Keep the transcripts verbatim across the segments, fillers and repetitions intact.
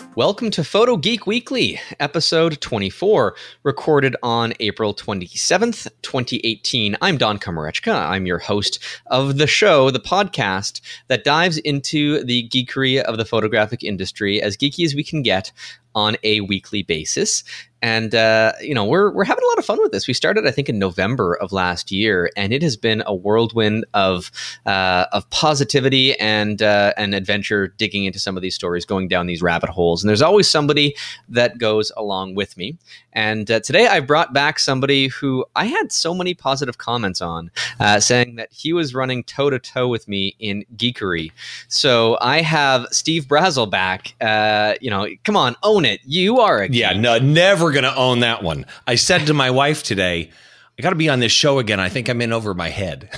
Welcome to Photo Geek Weekly, episode twenty-four, recorded on April twenty-seventh, twenty eighteen. I'm Don Komarechka. I'm your host of the show, the podcast that dives into the geekery of the photographic industry, as geeky as we can get on a weekly basis. And, uh, you know, we're we're having a lot of fun with this. We started, I think, in November of last year, and it has been a whirlwind of uh, of positivity and uh, and adventure, digging into some of these stories, going down these rabbit holes. And there's always somebody that goes along with me. And uh, today I brought back somebody who I had so many positive comments on, uh, saying that he was running toe-to-toe with me in geekery. So I have Steve Brazill back. Uh, you know, come on, own it. You are a geek. Yeah, no, never going to own that one. I said to my wife today, I got to be on this show again. I think I'm in over my head.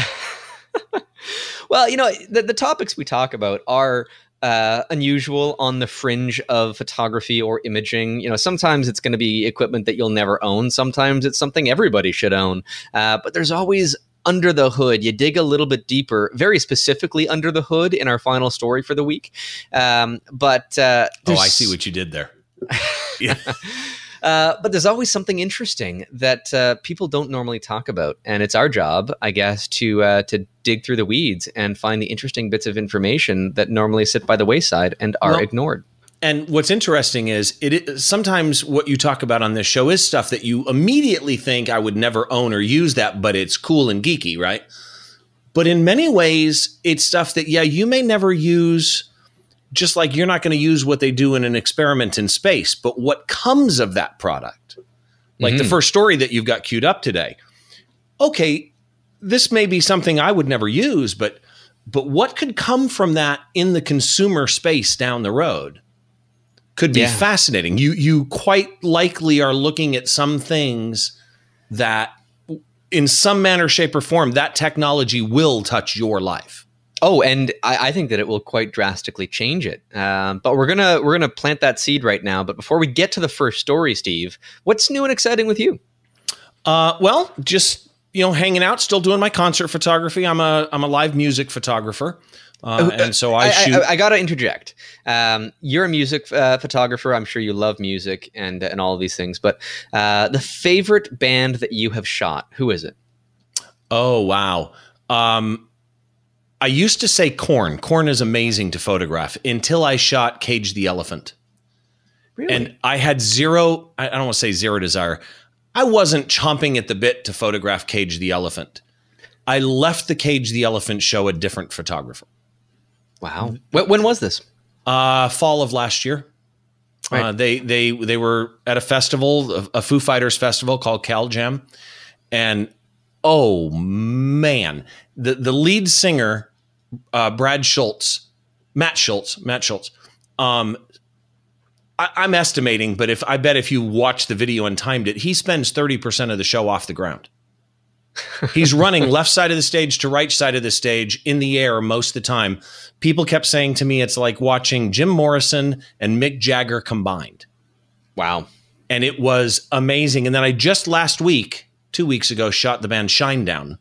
Well, you know, the, the topics we talk about are uh, unusual, on the fringe of photography or imaging. You know, sometimes it's going to be equipment that you'll never own. Sometimes it's something everybody should own. Uh, but there's always under the hood. You dig a little bit deeper, very specifically under the hood in our final story for the week. Um, but uh, oh, I see what you did there. Yeah. Uh, but there's always something interesting that uh, people don't normally talk about, and it's our job, I guess, to uh, to dig through the weeds and find the interesting bits of information that normally sit by the wayside and are well, ignored. And what's interesting is it is, sometimes what you talk about on this show is stuff that you immediately think I would never own or use that, but it's cool and geeky, right? But in many ways, it's stuff that, yeah, you may never use. Just like you're not going to use what they do in an experiment in space, but what comes of that product. Like mm-hmm. the first story that you've got queued up today. Okay, this may be something I would never use, but but what could come from that in the consumer space down the road could be yeah. fascinating. You you quite likely are looking at some things that in some manner, shape, or form, that technology will touch your life. Oh, and I, I think that it will quite drastically change it. Um, but we're gonna we're gonna plant that seed right now. But before we get to the first story, Steve, what's new and exciting with you? Uh, well, just you know, hanging out, still doing my concert photography. I'm a I'm a live music photographer, uh, and so I, I shoot. I, I, I got to interject. Um, you're a music uh, photographer. I'm sure you love music and and all of these things. But uh, the favorite band that you have shot, who is it? Oh wow. Um, I used to say Korn. Korn is amazing to photograph until I shot Cage the Elephant. Really? And I had zero, I don't want to say zero desire. I wasn't chomping at the bit to photograph Cage the Elephant. I left the Cage the Elephant show a different photographer. Wow. When was this? Uh, fall of last year. Right. Uh, they they they were at a festival, a, a Foo Fighters festival called Cal Jam. And oh man, the, the lead singer, uh, Brad Schultz, Matt Schultz, Matt Schultz. Um, I, I'm estimating, but if I bet if you watched the video and timed it, he spends thirty percent of the show off the ground. He's running left side of the stage to right side of the stage in the air most of the time. People kept saying to me, it's like watching Jim Morrison and Mick Jagger combined. Wow. And it was amazing. And then I just last week, two weeks ago, shot the band Shinedown.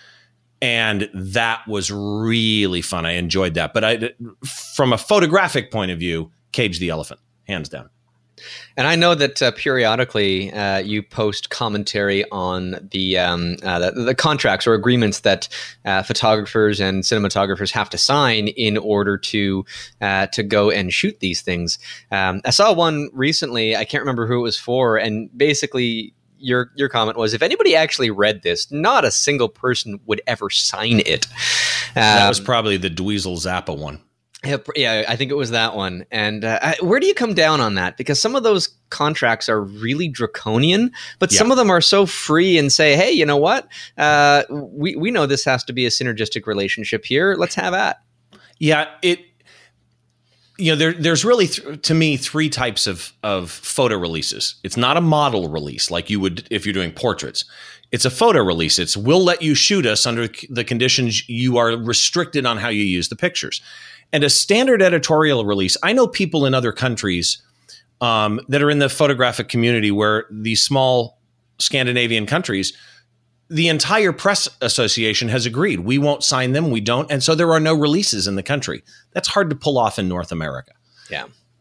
And that was really fun. I enjoyed that. But I, from a photographic point of view, Cage the Elephant, hands down. And I know that uh, periodically uh, you post commentary on the, um, uh, the the contracts or agreements that uh, photographers and cinematographers have to sign in order to uh, to go and shoot these things. Um, I saw one recently. I can't remember who it was for, and basically your your comment was, if anybody actually read this, not a single person would ever sign it. Um, that was probably the Dweezil Zappa one. Yeah, I think it was that one. And uh, where do you come down on that? Because some of those contracts are really draconian, but yeah. some of them are so free and say, hey, you know what? Uh, we, we know this has to be a synergistic relationship here. Let's have at. Yeah, it. You know, there, there's really, th- to me, three types of, of photo releases. It's not a model release like you would if you're doing portraits. It's a photo release. It's we'll let you shoot us under the conditions you are restricted on how you use the pictures. And a standard editorial release, I know people in other countries um, that are in the photographic community where these small Scandinavian countries, the entire press association has agreed. We won't sign them. We don't. And so there are no releases in the country. That's hard to pull off in North America. Yeah.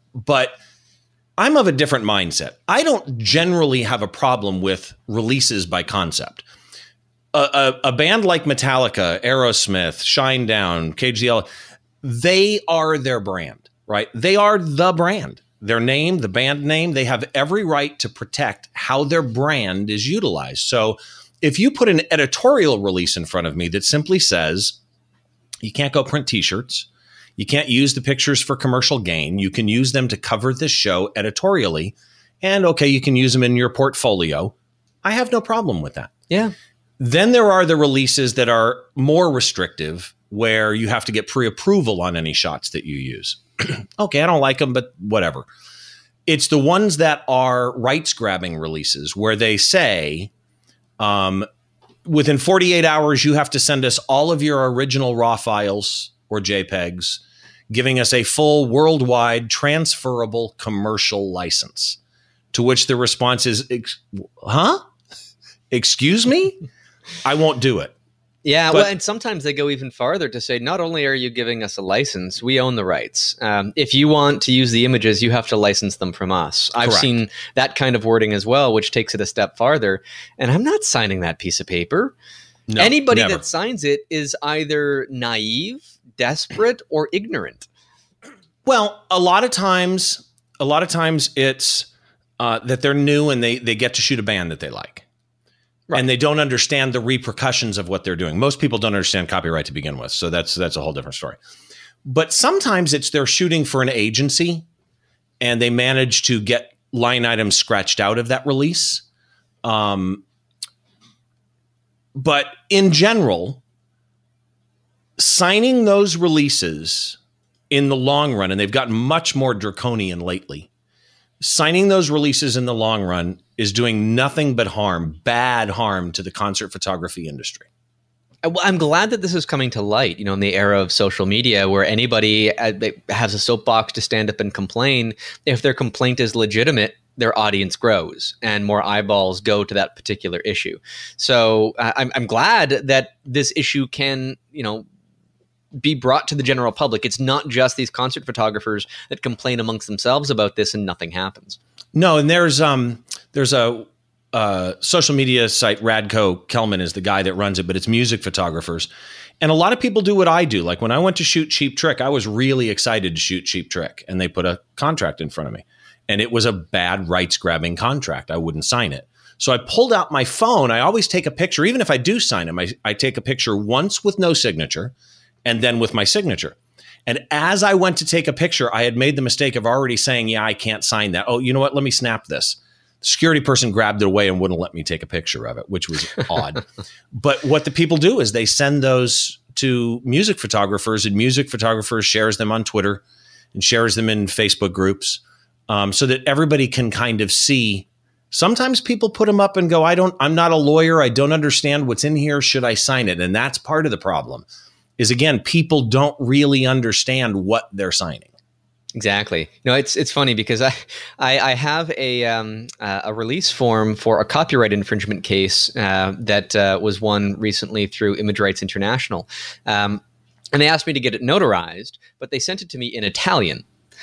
but I'm of a different mindset. I don't generally have a problem with releases by concept. A, a, a band like Metallica, Aerosmith, Shinedown, Cage the Elephant, they are their brand, right? They are the brand. Their name, the band name, they have every right to protect how their brand is utilized. So if you put an editorial release in front of me that simply says, you can't go print t-shirts, you can't use the pictures for commercial gain, you can use them to cover this show editorially, and okay, you can use them in your portfolio, I have no problem with that. Yeah. Then there are the releases that are more restrictive, where you have to get pre-approval on any shots that you use. Okay, I don't like them, but whatever. It's the ones that are rights-grabbing releases where they say, um, within forty-eight hours, you have to send us all of your original RAW files or JPEGs, giving us a full worldwide transferable commercial license. To which the response is, huh? Excuse me? I won't do it. Yeah, But- well, and sometimes they go even farther to say, not only are you giving us a license, we own the rights. Um, if you want to use the images, you have to license them from us. I've Correct. seen that kind of wording as well, which takes it a step farther. And I'm not signing that piece of paper. No, Anybody never. that signs it is either naive, desperate, or ignorant. Well, a lot of times, a lot of times it's uh, that they're new and they they get to shoot a band that they like. Right. And they don't understand the repercussions of what they're doing. Most people don't understand copyright to begin with, so that's that's a whole different story. But sometimes it's they're shooting for an agency and they manage to get line items scratched out of that release. Um, but in general, signing those releases in the long run, and they've gotten much more draconian lately, signing those releases in the long run is doing nothing but harm, bad harm to the concert photography industry. Well, I'm glad that this is coming to light, you know, in the era of social media where anybody uh, has a soapbox to stand up and complain. If their complaint is legitimate, their audience grows and more eyeballs go to that particular issue. So uh, I'm, I'm glad that this issue can, you know, be brought to the general public. It's not just these concert photographers that complain amongst themselves about this and nothing happens. No, and there's um there's a uh, social media site, Radco Kelman is the guy that runs it, but it's music photographers. And a lot of people do what I do. Like when I went to shoot Cheap Trick, I was really excited to shoot Cheap Trick, and they put a contract in front of me. And it was a bad rights grabbing contract. I wouldn't sign it. So I pulled out my phone. I always take a picture. Even if I do sign them, I, I take a picture once with no signature and then with my signature. And as I went to take a picture, I had made the mistake of already saying, yeah, I can't sign that. Oh, you know what? Let me snap this. The security person grabbed it away and wouldn't let me take a picture of it, which was odd. But what the people do is they send those to music photographers, and music photographers shares them on Twitter and shares them in Facebook groups, um, so that everybody can kind of see. Sometimes people put them up and go, I don't, I'm not a lawyer. I don't understand what's in here. Should I sign it? And that's part of the problem. Is again, people don't really understand what they're signing. Exactly. You know, it's it's funny because I I, I have a um, uh, a release form for a copyright infringement case uh, that uh, was won recently through Image Rights International, um, and they asked me to get it notarized, but they sent it to me in Italian,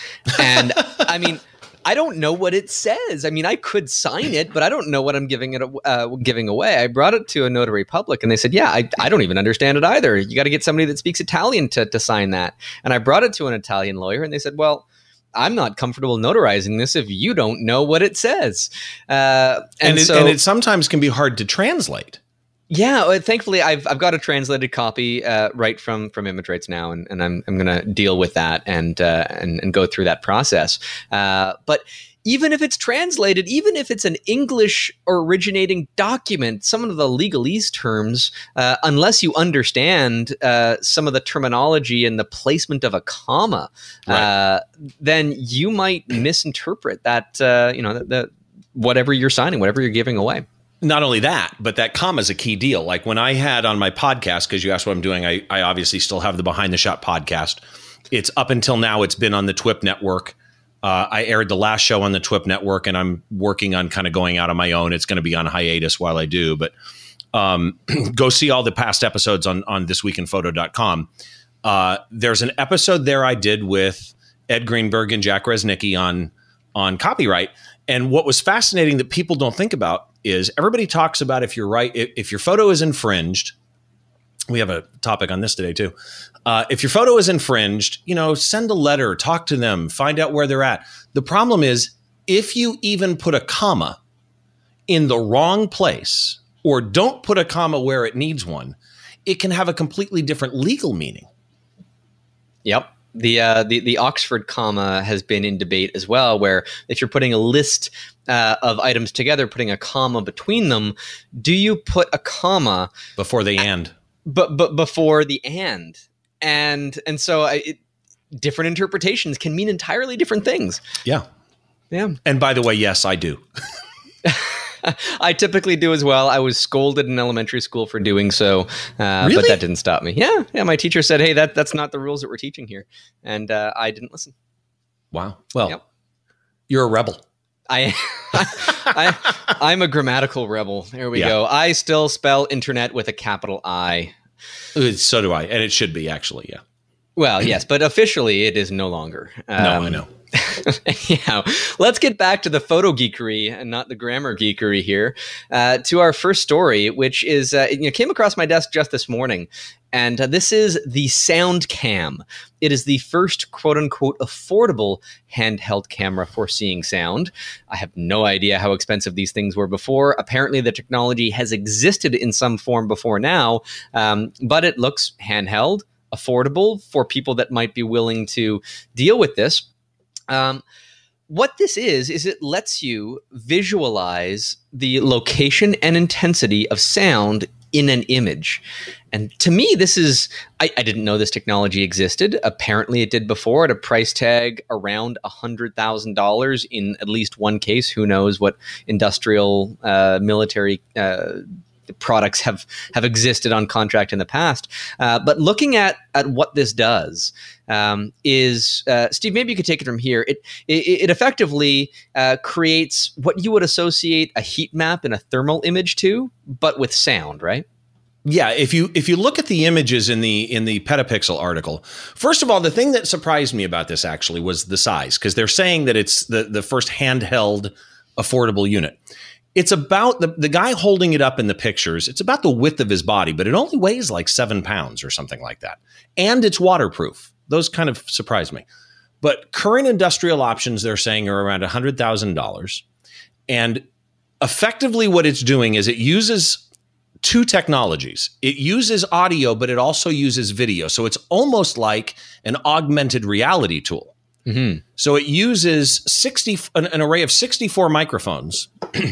and I mean. I don't know what it says. I mean, I could sign it, but I don't know what I'm giving it uh, giving away. I brought it to a notary public, and they said, "Yeah, I, I don't even understand it either. You got to get somebody that speaks Italian to to sign that." And I brought it to an Italian lawyer, and they said, "Well, I'm not comfortable notarizing this if you don't know what it says." Uh, and, And it, so, and it sometimes can be hard to translate. yeah, well, thankfully, I've I've got a translated copy uh, right from from Image Rights now, and, and I'm I'm going to deal with that and uh, and and go through that process. Uh, but even if it's translated, even if it's an English originating document, some of the legalese terms, uh, unless you understand uh, some of the terminology and the placement of a comma, Right. uh, then you might misinterpret that. Uh, you know, the, the whatever you're signing, whatever you're giving away. Not only that, but that comma is a key deal. Like when I had on my podcast, because you asked what I'm doing, I, I obviously still have the Behind the Shot podcast. It's up until now, it's been on the TWIP network. Uh, I aired the last show on the TWIP network, and I'm working on kind of going out on my own. It's going to be on hiatus while I do, but um, go see all the past episodes on, on this week in photo dot com. Uh, there's an episode there I did with Ed Greenberg and Jack Resnicki on on copyright. And what was fascinating that people don't think about is everybody talks about if you're right, if, if your photo is infringed. We have a topic on this today too. Uh, if your photo is infringed, you know, send a letter, talk to them, find out where they're at. The problem is if you even put a comma in the wrong place or don't put a comma where it needs one, it can have a completely different legal meaning. Yep. The, uh, the the Oxford comma has been in debate as well, where if you're putting a list uh, of items together, putting a comma between them, do you put a comma before the and? But but before the and, and and so I, it, different interpretations can mean entirely different things. Yeah, yeah. And by the way, yes, I do. I typically do as well. I was scolded in elementary school for doing so, uh, really? but that didn't stop me. Yeah, yeah. My teacher said, "Hey, that that's not the rules that we're teaching here," and uh, I didn't listen. Wow. Well, yep. You're a rebel. I, I, I'm a grammatical rebel. There we yeah. go. I still spell internet with a capital I. So do I, and it should be actually. Yeah. Well, yes, but officially it is no longer. Um, no, I know. Yeah, let's get back to the photo geekery and not the grammar geekery here. Uh, to our first story, which is uh, you know, came across my desk just this morning, and uh, this is the SoundCam. It is the first "quote unquote" affordable handheld camera for seeing sound. I have no idea how expensive these things were before. Apparently, the technology has existed in some form before now, um, but it looks handheld, affordable for people that might be willing to deal with this. Um, what this is, is it lets you visualize the location and intensity of sound in an image. And to me, this is, I, I didn't know this technology existed. Apparently it did before at a price tag around one hundred thousand dollars in at least one case. Who knows what industrial, uh, military, uh, products have have existed on contract in the past. Uh, but looking at at what this does um, is, uh, Steve, maybe you could take it from here. It it, it effectively uh, creates what you would associate a heat map in a thermal image to, but with sound, right? Yeah, if you if you look at the images in the in the Petapixel article, first of all, the thing that surprised me about this actually was the size, because they're saying that it's the the first handheld affordable unit. It's about the, the guy holding it up in the pictures. It's about the width of his body, but it only weighs like seven pounds or something like that. And it's waterproof. Those kind of surprised me. But current industrial options, they're saying, are around one hundred thousand dollars. And effectively what it's doing is it uses two technologies. It uses audio, but it also uses video. So it's almost like an augmented reality tool. Mm-hmm. So it uses sixty an, an array of sixty-four microphones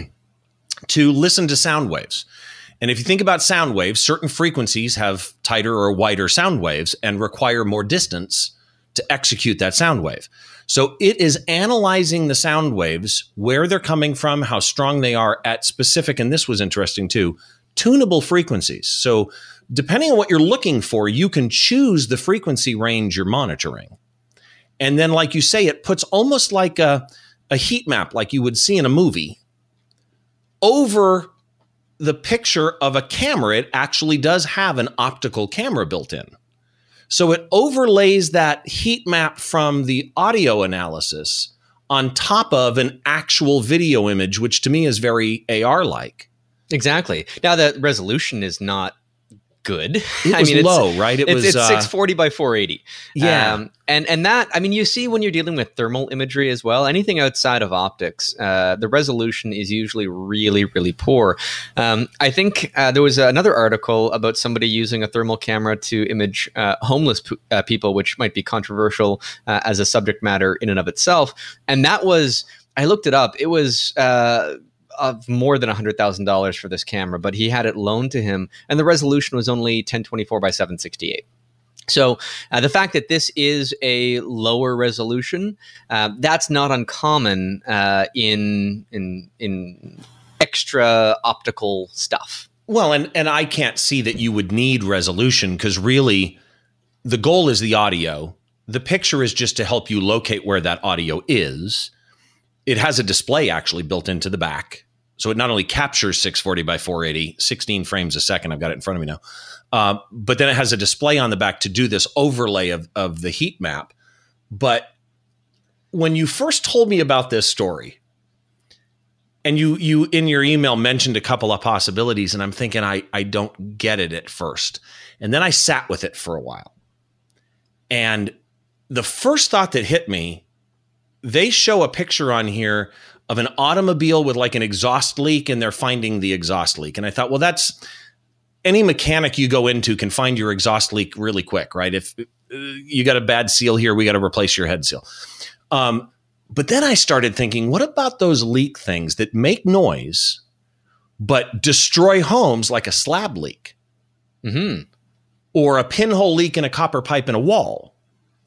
to listen to sound waves. And if you think about sound waves, certain frequencies have tighter or wider sound waves and require more distance to execute that sound wave. So it is analyzing the sound waves, where they're coming from, how strong they are at specific, and this was interesting too, tunable frequencies. So depending on what you're looking for, you can choose the frequency range you're monitoring. And then, like you say, it puts almost like a, a heat map like you would see in a movie over the picture of a camera. It actually does have an optical camera built in. So it overlays that heat map from the audio analysis on top of an actual video image, which to me is very A R-like. Exactly. Now, the resolution is not good. It was I mean, low, it's, right? It it's, was it's uh, six forty by four eighty. Yeah, um, and and that I mean, you see when you're dealing with thermal imagery as well. Anything outside of optics, uh, the resolution is usually really, really poor. Um, I think uh, there was another article about somebody using a thermal camera to image uh, homeless p- uh, people, which might be controversial uh, as a subject matter in and of itself. And that was, I looked it up. It was. Uh, of more than one hundred thousand dollars for this camera, but he had it loaned to him, and the resolution was only ten twenty-four by seven sixty-eight. So uh, the fact that this is a lower resolution, uh, that's not uncommon uh, in in in extra optical stuff. Well, and and I can't see that you would need resolution, because really the goal is the audio. The picture is just to help you locate where that audio is. It has a display actually built into the back. So it not only captures six forty by four eighty, sixteen frames a second. I've got it in front of me now. Uh, but then it has a display on the back to do this overlay of, of the heat map. But when you first told me about this story, and you you in your email mentioned a couple of possibilities, and I'm thinking I I don't get it at first. And then I sat with it for a while. And the first thought that hit me, they show a picture on here of an automobile with like an exhaust leak, and they're finding the exhaust leak. And I thought, well, that's any mechanic you go into can find your exhaust leak really quick, right? If uh, you got a bad seal here, we got to replace your head seal. Um, but then I started thinking, what about those leak things that make noise but destroy homes, like a slab leak? Mm-hmm. Or a pinhole leak in a copper pipe in a wall.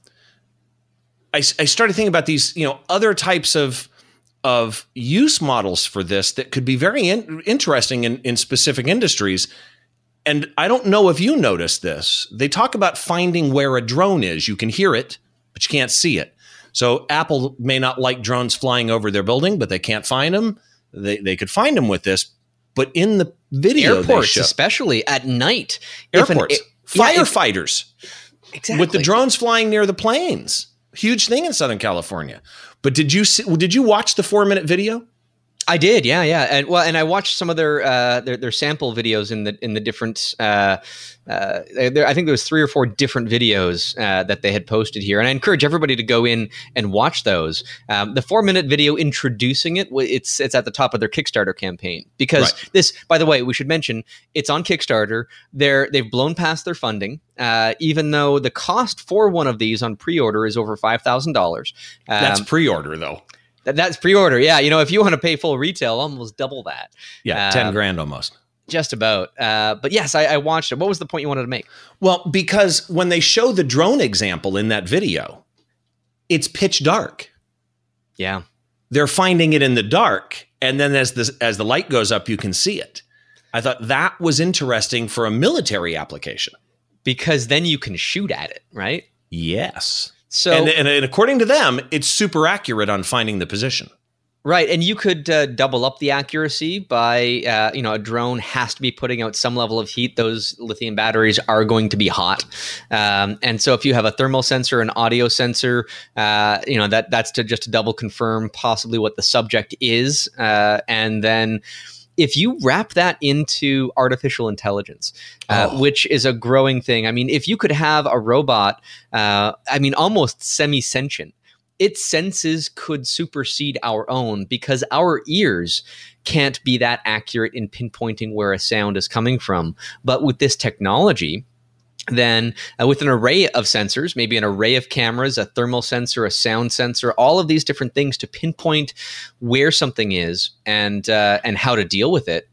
I, I started thinking about these, you know, other types of of use models for this that could be very in, interesting in, in specific industries. And I don't know if you noticed this. They talk about finding where a drone is. You can hear it, but you can't see it. So Apple may not like drones flying over their building, but they can't find them. They they could find them with this. But in the video, airports, they show, especially at night, airports. If an, Yeah, firefighters exactly. with the drones flying near the planes. Huge thing in Southern California. But did you see, did you watch the four minute video? I did, yeah, yeah, and well, and I watched some of their uh, their, their sample videos in the in the different. Uh, uh, there, I think there was three or four different videos uh, that they had posted here, and I encourage everybody to go in and watch those. Um, the four minute video introducing it, it's it's at the top of their Kickstarter campaign because right. this. By the way, we should mention it's on Kickstarter. They're they've blown past their funding, uh, even though the cost for one of these on pre-order is over five thousand um, dollars. That's pre-order though. That's pre-order. Yeah. You know, if you want to pay full retail, almost double that. Yeah. ten grand almost. Just about. Uh, but yes, I, I watched it. What was the point you wanted to make? Well, because when they show the drone example in that video, it's pitch dark. Yeah. They're finding it in the dark. And then as the, as the light goes up, you can see it. I thought that was interesting for a military application. Because then you can shoot at it, right? Yes. So, and, and, and according to them, it's super accurate on finding the position. Right. And you could uh, double up the accuracy by, uh, you know, a drone has to be putting out some level of heat. Those lithium batteries are going to be hot. Um, and so if you have a thermal sensor, an audio sensor, uh, you know, that that's to just to double confirm possibly what the subject is. Uh, and then if you wrap that into artificial intelligence, uh, oh. which is a growing thing. I mean, if you could have a robot, uh, I mean, almost semi-sentient, its senses could supersede our own because our ears can't be that accurate in pinpointing where a sound is coming from. But with this technology, then uh, with an array of sensors, maybe an array of cameras, a thermal sensor, a sound sensor, all of these different things to pinpoint where something is and uh, and how to deal with it,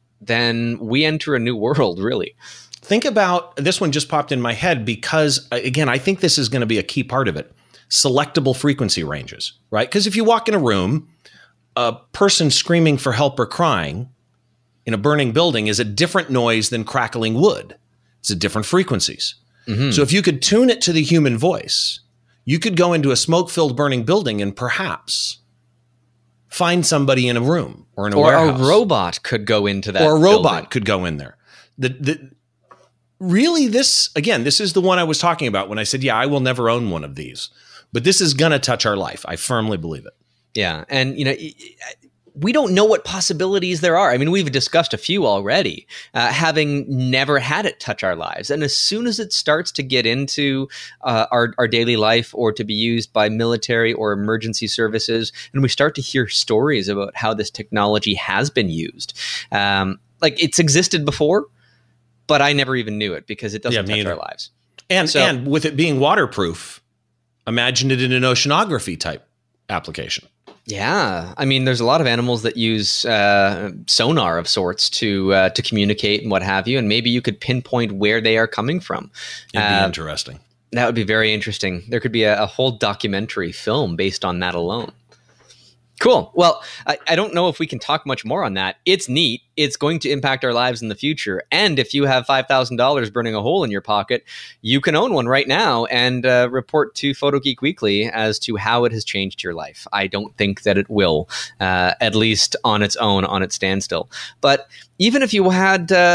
then we enter a new world, really. Think about, this one just popped in my head because, again, I think this is going to be a key part of it. Selectable frequency ranges, right? Because if you walk in a room, a person screaming for help or crying in a burning building is a different noise than crackling wood. It's at different frequencies. Mm-hmm. So if you could tune it to the human voice, you could go into a smoke-filled burning building and perhaps find somebody in a room or in a or warehouse. Or a robot could go into that Or a robot building. could go in there. The, the, really, this, again, this is the one I was talking about when I said, yeah, I will never own one of these. But this is going to touch our life. I firmly believe it. Yeah. And, you know, we don't know what possibilities there are. I mean, we've discussed a few already, uh, having never had it touch our lives. And as soon as it starts to get into uh, our, our daily life or to be used by military or emergency services, and we start to hear stories about how this technology has been used, um, like it's existed before, but I never even knew it because it doesn't yeah, touch our lives. And, so, and with it being waterproof, imagine it in an oceanography type application. Yeah, I mean, there's a lot of animals that use uh, sonar of sorts to uh, to communicate and what have you, and maybe you could pinpoint where they are coming from. It'd be uh, interesting. That would be very interesting. There could be a, a whole documentary film based on that alone. Cool. Well, I, I don't know if we can talk much more on that. It's neat. It's going to impact our lives in the future. And if you have five thousand dollars burning a hole in your pocket, you can own one right now and uh, report to Photo Geek Weekly as to how it has changed your life. I don't think that it will, uh, at least on its own, on its standstill. But even if you had, uh, like,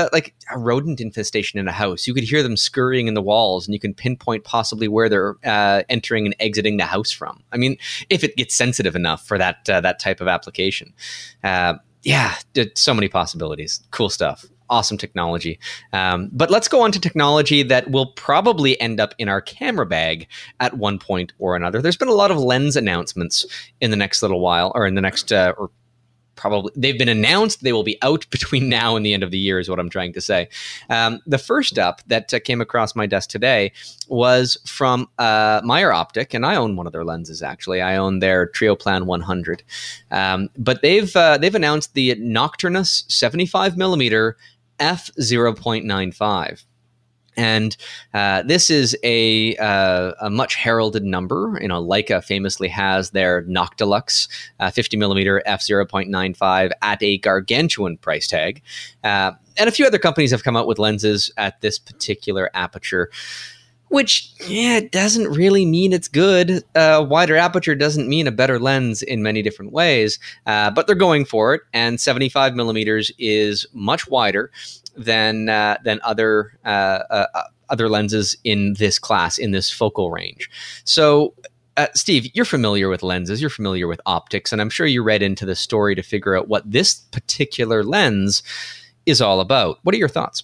a rodent infestation in a house, you could hear them scurrying in the walls, and you can pinpoint possibly where they're uh, entering and exiting the house from. I mean, if it gets sensitive enough for that uh, that type of application. Uh, yeah, so many possibilities. Cool stuff. Awesome technology. Um, but let's go on to technology that will probably end up in our camera bag at one point or another. There's been a lot of lens announcements in the next little while, or in the next, uh, or probably they've been announced. They will be out between now and the end of the year is what I'm trying to say. Um, the first up that uh, came across my desk today was from uh, Meyer Optic, and I own one of their lenses, actually. I own their Trioplan one hundred. Um, but they've uh, they've announced the Nocturnus seventy-five millimeter f zero point nine five. And uh, this is a, uh, a much heralded number. You know, Leica famously has their Noctilux uh, fifty millimeter f zero point nine five at a gargantuan price tag. Uh, and a few other companies have come out with lenses at this particular aperture, which, yeah, it doesn't really mean it's good. A uh, wider aperture doesn't mean a better lens in many different ways, uh, but they're going for it. And seventy-five millimeters is much wider than uh, than other uh, uh, other lenses in this class, in this focal range. So, uh, Steve, you're familiar with lenses, you're familiar with optics, and I'm sure you read into the story to figure out what this particular lens is all about. What are your thoughts?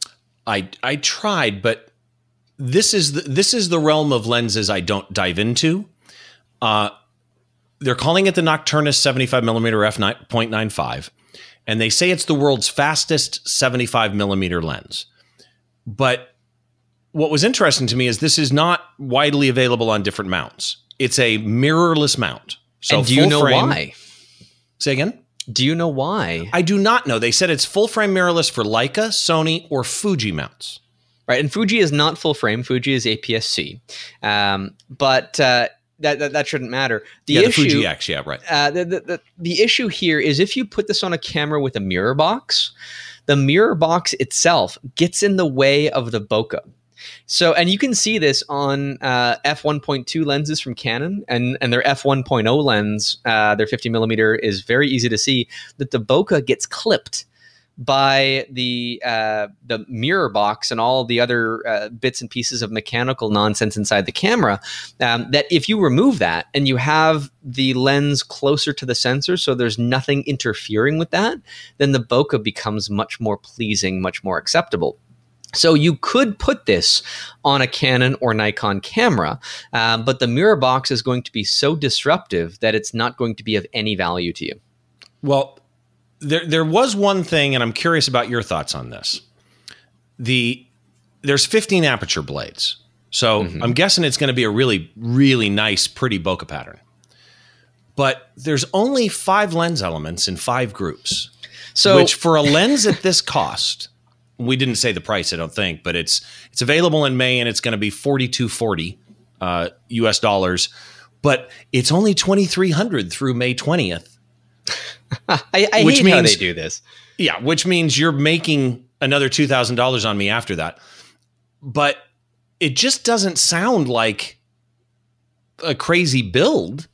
I I tried, but this is the, this is the realm of lenses I don't dive into. Uh, they're calling it the Nocturnus seventy-five millimeter f nine point nine five. And they say it's the world's fastest seventy-five millimeter lens. But what was interesting to me is this is not widely available on different mounts. It's a mirrorless mount. So and do you know frame, why? Say again? Do you know why? I do not know. They said it's full frame mirrorless for Leica, Sony, or Fuji mounts. Right. And Fuji is not full frame. Fuji is A P S C. Um, but uh, That, that that shouldn't matter. The yeah, issue, the Fuji X, yeah, right. Uh, the, the, the, the issue here is if you put this on a camera with a mirror box, the mirror box itself gets in the way of the bokeh. So, and you can see this on uh, f one point two lenses from Canon, and, and their f one point oh lens, uh, their fifty millimeter, is very easy to see that the bokeh gets clipped by the uh, the mirror box and all the other uh, bits and pieces of mechanical nonsense inside the camera, um, that if you remove that and you have the lens closer to the sensor so there's nothing interfering with that, then the bokeh becomes much more pleasing, much more acceptable. So you could put this on a Canon or Nikon camera, uh, but the mirror box is going to be so disruptive that it's not going to be of any value to you. Well, There, there was one thing, and I'm curious about your thoughts on this. The there's fifteen aperture blades, so mm-hmm. I'm guessing it's going to be a really, really nice, pretty bokeh pattern. But there's only five lens elements in five groups, so which for a lens at this cost, we didn't say the price, I don't think, but it's it's available in May, and it's going to be forty-two forty uh, U S dollars, but it's only twenty-three hundred through May twentieth. I, I which hate means, how they do this. Yeah, which means you're making another two thousand dollars on me after that. But it just doesn't sound like a crazy build.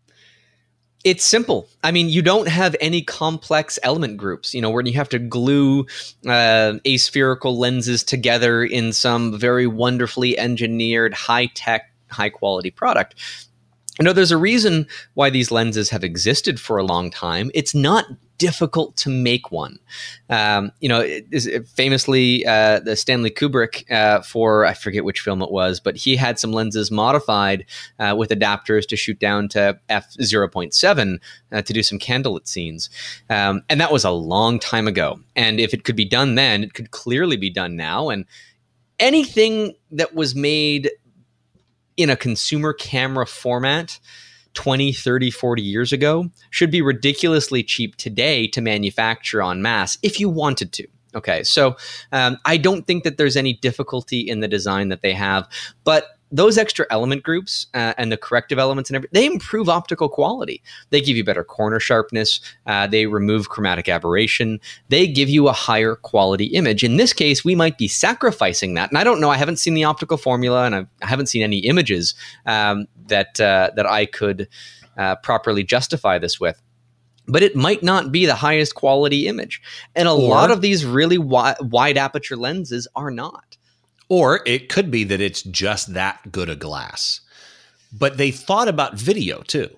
It's simple. I mean, you don't have any complex element groups, you know, where you have to glue uh, aspherical lenses together in some very wonderfully engineered, high-tech, high-quality product. You know, there's a reason why these lenses have existed for a long time. It's not difficult to make one. Um, you know, it, it famously, uh, the Stanley Kubrick uh, for, I forget which film it was, but he had some lenses modified uh, with adapters to shoot down to f zero point seven uh, to do some candlelit scenes. Um, and that was a long time ago. And if it could be done then, it could clearly be done now. And anything that was made in a consumer camera format twenty, thirty, forty years ago should be ridiculously cheap today to manufacture en masse if you wanted to. Okay, so um, I don't think that there's any difficulty in the design that they have, but those extra element groups uh, and the corrective elements and everything, they improve optical quality. They give you better corner sharpness. Uh, they remove chromatic aberration. They give you a higher quality image. In this case, we might be sacrificing that. And I don't know. I haven't seen the optical formula, and I've, I haven't seen any images um, that uh, that I could uh, properly justify this with. but it might not be the highest quality image. And a Or- lot of these really wi- wide aperture lenses are not. Or it could be that it's just that good a glass. But they thought about video too.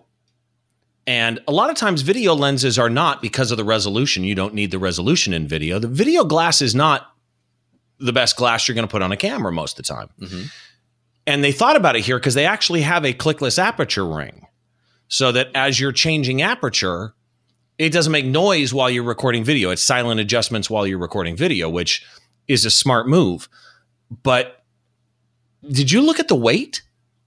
And a lot of times video lenses are not because of the resolution. You don't need the resolution in video. The video glass is not the best glass you're going to put on a camera most of the time. Mm-hmm. And they thought about it here because they actually have a clickless aperture ring. So that as you're changing aperture, it doesn't make noise while you're recording video. It's silent adjustments while you're recording video, which is a smart move. But did you look at the weight?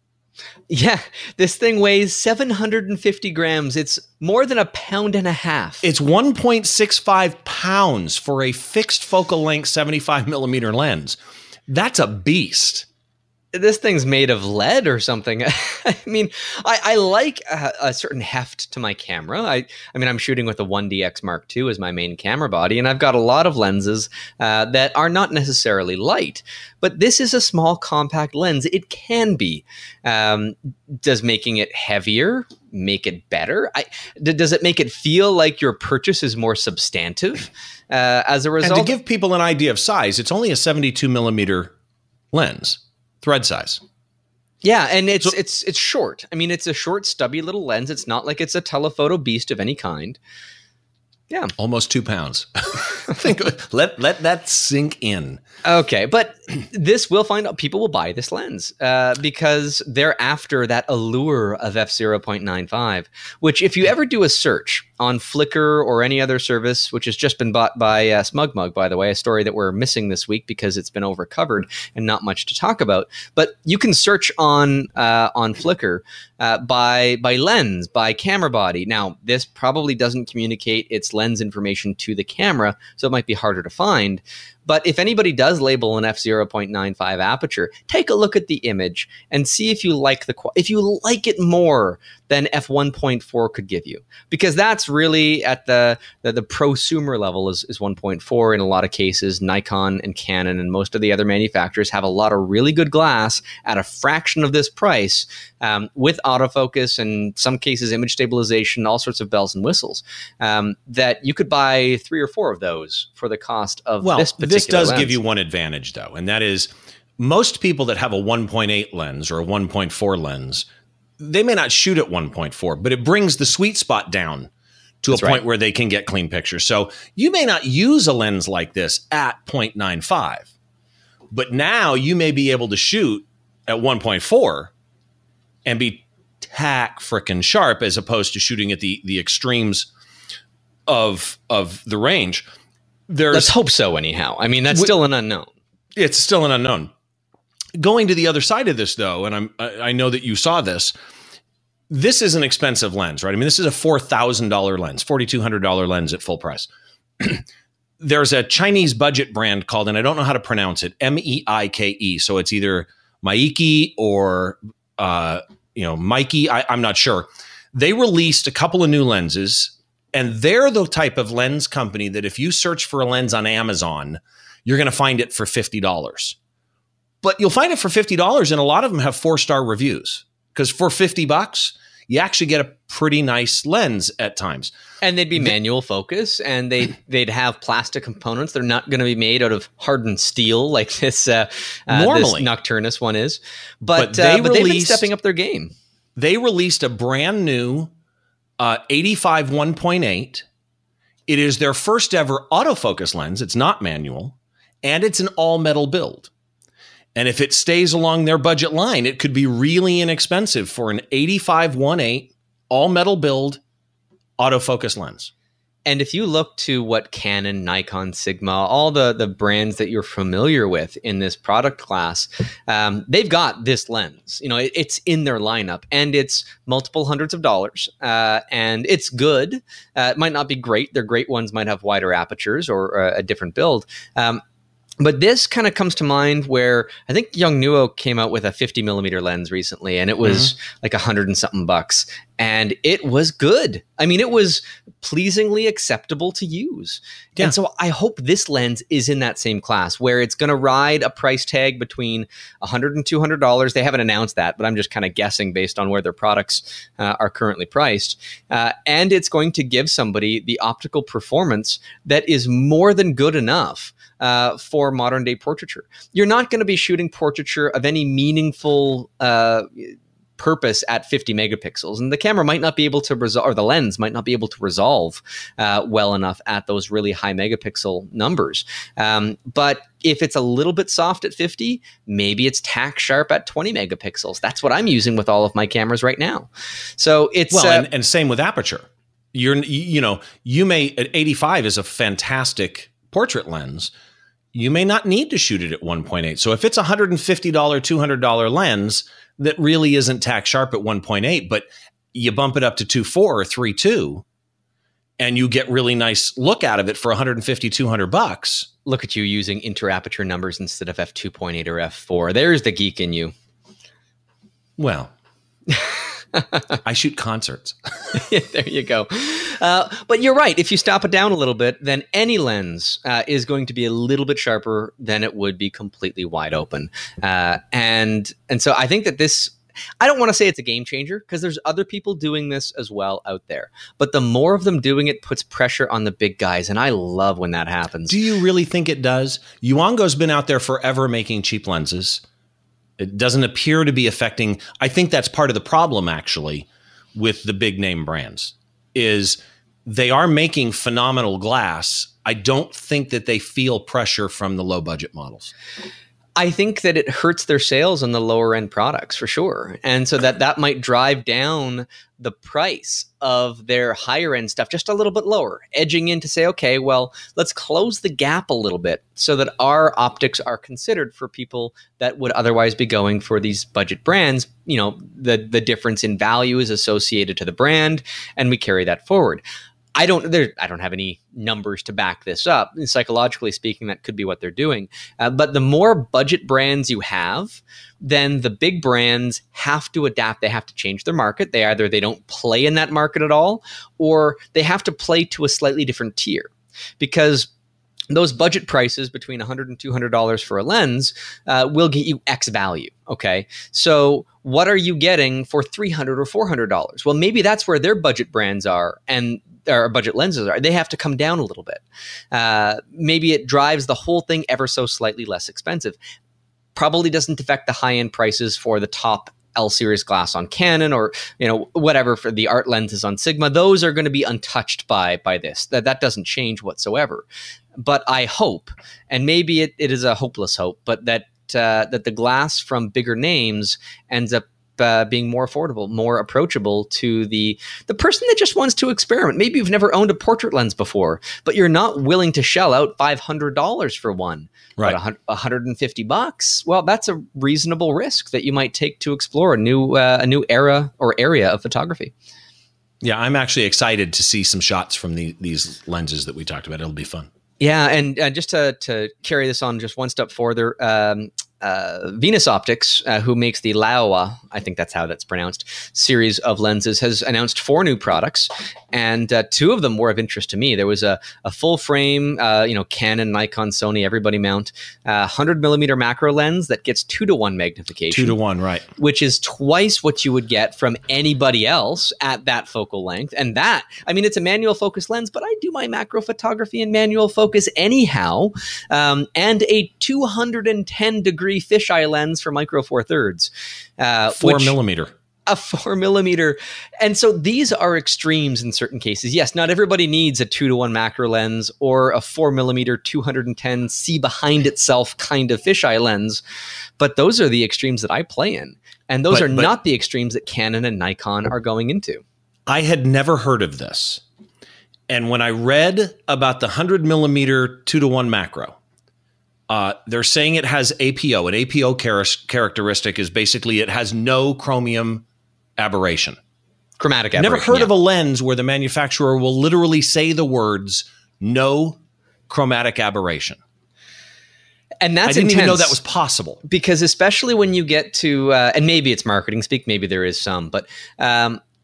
Yeah, this thing weighs seven hundred fifty grams. It's more than a pound and a half. It's one point six five pounds for a fixed focal length seventy-five millimeter lens. That's a beast. This thing's made of lead or something. I mean, I, I like a, a certain heft to my camera. I, I mean, I'm shooting with a one D X Mark two as my main camera body, and I've got a lot of lenses uh, that are not necessarily light. But this is a small, compact lens. It can be. Um, does making it heavier make it better? I, d- does it make it feel like your purchase is more substantive uh, as a result? And to give people an idea of size, it's only a seventy-two millimeter lens. Thread size. Yeah, and it's So- it's it's short. I mean, it's a short, stubby little lens. It's not like it's a telephoto beast of any kind. Yeah. Almost two pounds. Think, let let that sink in. Okay, but this will find out people will buy this lens uh, because they're after that allure of f zero point nine five, which if you ever do a search on Flickr or any other service, which has just been bought by uh, SmugMug, by the way, a story that we're missing this week because it's been overcovered and not much to talk about. But you can search on uh, on Flickr uh, by by lens, by camera body. Now, this probably doesn't communicate its lens information to the camera, so it might be harder to find. But if anybody does label an f zero point nine five aperture, take a look at the image and see if you like the qu- if you like it more than f one point four could give you, because that's really at the the, the prosumer level is, is one point four in a lot of cases. Nikon and Canon and most of the other manufacturers have a lot of really good glass at a fraction of this price, um, with autofocus and some cases image stabilization, all sorts of bells and whistles. Um, that you could buy three or four of those for the cost of Well, this particular this does lens. give you one advantage, though, and that is most people that have a one point eight lens or a one point four lens, they may not shoot at one point four, but it brings the sweet spot down to That's a point right. where they can get clean pictures. So you may not use a lens like this at zero point nine five, but now you may be able to shoot at one point four and be tack frickin' sharp as opposed to shooting at the the extremes of of the range. There's Let's hope so, anyhow. I mean, that's We- still an unknown. It's still an unknown. Going to the other side of this, though, and I'm I I know that you saw this. This is an expensive lens, right? I mean, this is a four thousand dollars lens, four thousand two hundred dollars lens at full price. There's a Chinese budget brand called, and I don't know how to pronounce it, M E I K E. So it's either Meike or uh, you know Mikey. I, I'm not sure. They released a couple of new lenses. And they're the type of lens company that if you search for a lens on Amazon, you're going to find it for fifty dollars. But you'll find it for fifty dollars, and a lot of them have four-star reviews. Because for fifty bucks, you actually get a pretty nice lens at times. And they'd be manual focus, and they they'd have plastic components. They're not going to be made out of hardened steel like this uh, uh, Normally. this Nocturnus one is. But, But uh, they but they've been released- stepping up their game. They released a brand new uh, eighty-five one point eight. It is their first ever autofocus lens. It's not manual, and it's an all-metal build. And if it stays along their budget line, it could be really inexpensive for an eighty-five one point eight all-metal build autofocus lens. And if you look to what Canon, Nikon, Sigma, all the, the brands that you're familiar with in this product class, um, they've got this lens. You know, it, it's in their lineup, and it's multiple hundreds of dollars, uh, and it's good. Uh, it might not be great. Their great ones might have wider apertures or uh, a different build. Um, But this kind of comes to mind where I think Yongnuo came out with a fifty millimeter lens recently, and it was like a hundred and something bucks. and it was good. I mean, it was pleasingly acceptable to use. Yeah. And so I hope this lens is in that same class where it's going to ride a price tag between one hundred dollars and two hundred dollars. They haven't announced that, but I'm just kind of guessing based on where their products uh, are currently priced. Uh, and it's going to give somebody the optical performance that is more than good enough uh, for modern day portraiture. You're not going to be shooting portraiture of any meaningful uh, purpose at fifty megapixels, and the camera might not be able to resolve, or the lens might not be able to resolve uh, well enough at those really high megapixel numbers. Um, but if it's a little bit soft at fifty, maybe it's tack sharp at twenty megapixels. That's what I'm using with all of my cameras right now. So it's well, uh, and, and same with aperture. You're you know you may at eighty-five is a fantastic portrait lens. You may not need to shoot it at one point eight. So if it's a one hundred fifty dollars, two hundred dollars lens that really isn't tack sharp at one point eight, but you bump it up to two point four or three point two and you get really nice look out of it for one hundred fifty, two hundred bucks. Look at you using interaperture numbers instead of f two point eight or f four. There's the geek in you. Well, I shoot concerts. There you go. Uh, but you're right. If you stop it down a little bit, then any lens uh, is going to be a little bit sharper than it would be completely wide open. Uh, and and so I think that this, I don't want to say it's a game changer because there's other people doing this as well out there. But the more of them doing it puts pressure on the big guys. And I love when that happens. Do you really think it does? Yuango's been out there forever making cheap lenses. It doesn't appear to be affecting. I think that's part of the problem, actually, with the big name brands, is they are making phenomenal glass. I don't think that they feel pressure from the low budget models. I think that it hurts their sales on the lower end products for sure. And so that that might drive down the price of their higher end stuff just a little bit lower, edging in to say, okay, well, let's close the gap a little bit so that our optics are considered for people that would otherwise be going for these budget brands. You know, the, the difference in value is associated to the brand, and we carry that forward. I don't there, I don't have any numbers to back this up. Psychologically speaking, that could be what they're doing. Uh, but the more budget brands you have, then the big brands have to adapt. They have to change their market. They either they don't play in that market at all, or they have to play to a slightly different tier. Because those budget prices between one hundred dollars and two hundred dollars for a lens uh, will get you X value. Okay, so what are you getting for three hundred dollars or four hundred dollars? Well, maybe that's where their budget brands are, and or budget lenses are. They have to come down a little bit. Uh, maybe it drives the whole thing ever so slightly less expensive. Probably doesn't affect the high-end prices for the top L-series glass on Canon, or you know whatever for the art lenses on Sigma. Those are going to be untouched by by this. That that doesn't change whatsoever. But I hope, and maybe it, it is a hopeless hope, but that uh, that the glass from bigger names ends up Uh, being more affordable, more approachable to the the person that just wants to experiment. Maybe you've never owned a portrait lens before, but you're not willing to shell out five hundred dollars for one. Right. But one hundred fifty bucks, well, that's a reasonable risk that you might take to explore a new uh, a new era or area of photography. Yeah, I'm actually excited to see some shots from the, these lenses that we talked about. It'll be fun. Yeah, and uh, just to, to carry this on just one step further, um, uh, Venus Optics, uh, who makes the Laowa, I think that's how that's pronounced, series of lenses, has announced four new products, and uh, two of them were of interest to me. There was a, a full frame, uh, you know, Canon, Nikon, Sony, everybody mount, uh, one hundred millimeter macro lens that gets two to one magnification. Two to one, right. Which is twice what you would get from anybody else at that focal length. And that, I mean, it's a manual focus lens, but I do my macro photography in manual focus anyhow. Um, and a two hundred ten degree fisheye lens for micro four thirds. Uh, Four which, millimeter. A four millimeter. And so these are extremes in certain cases. Yes, not everybody needs a two to one macro lens or a four millimeter, two hundred ten see behind itself kind of fisheye lens. But those are the extremes that I play in. And those but, are but not the extremes that Canon and Nikon are going into. I had never heard of this. And when I read about the one hundred millimeter two to one macro, uh, they're saying it has A P O. An A P O char- characteristic is basically it has no chromium aberration. Chromatic aberration. Never heard yeah. of a lens where the manufacturer will literally say the words, no chromatic aberration. And that's I didn't intense, even know that was possible. Because especially when you get to, uh, and maybe it's marketing speak, maybe there is some, but um,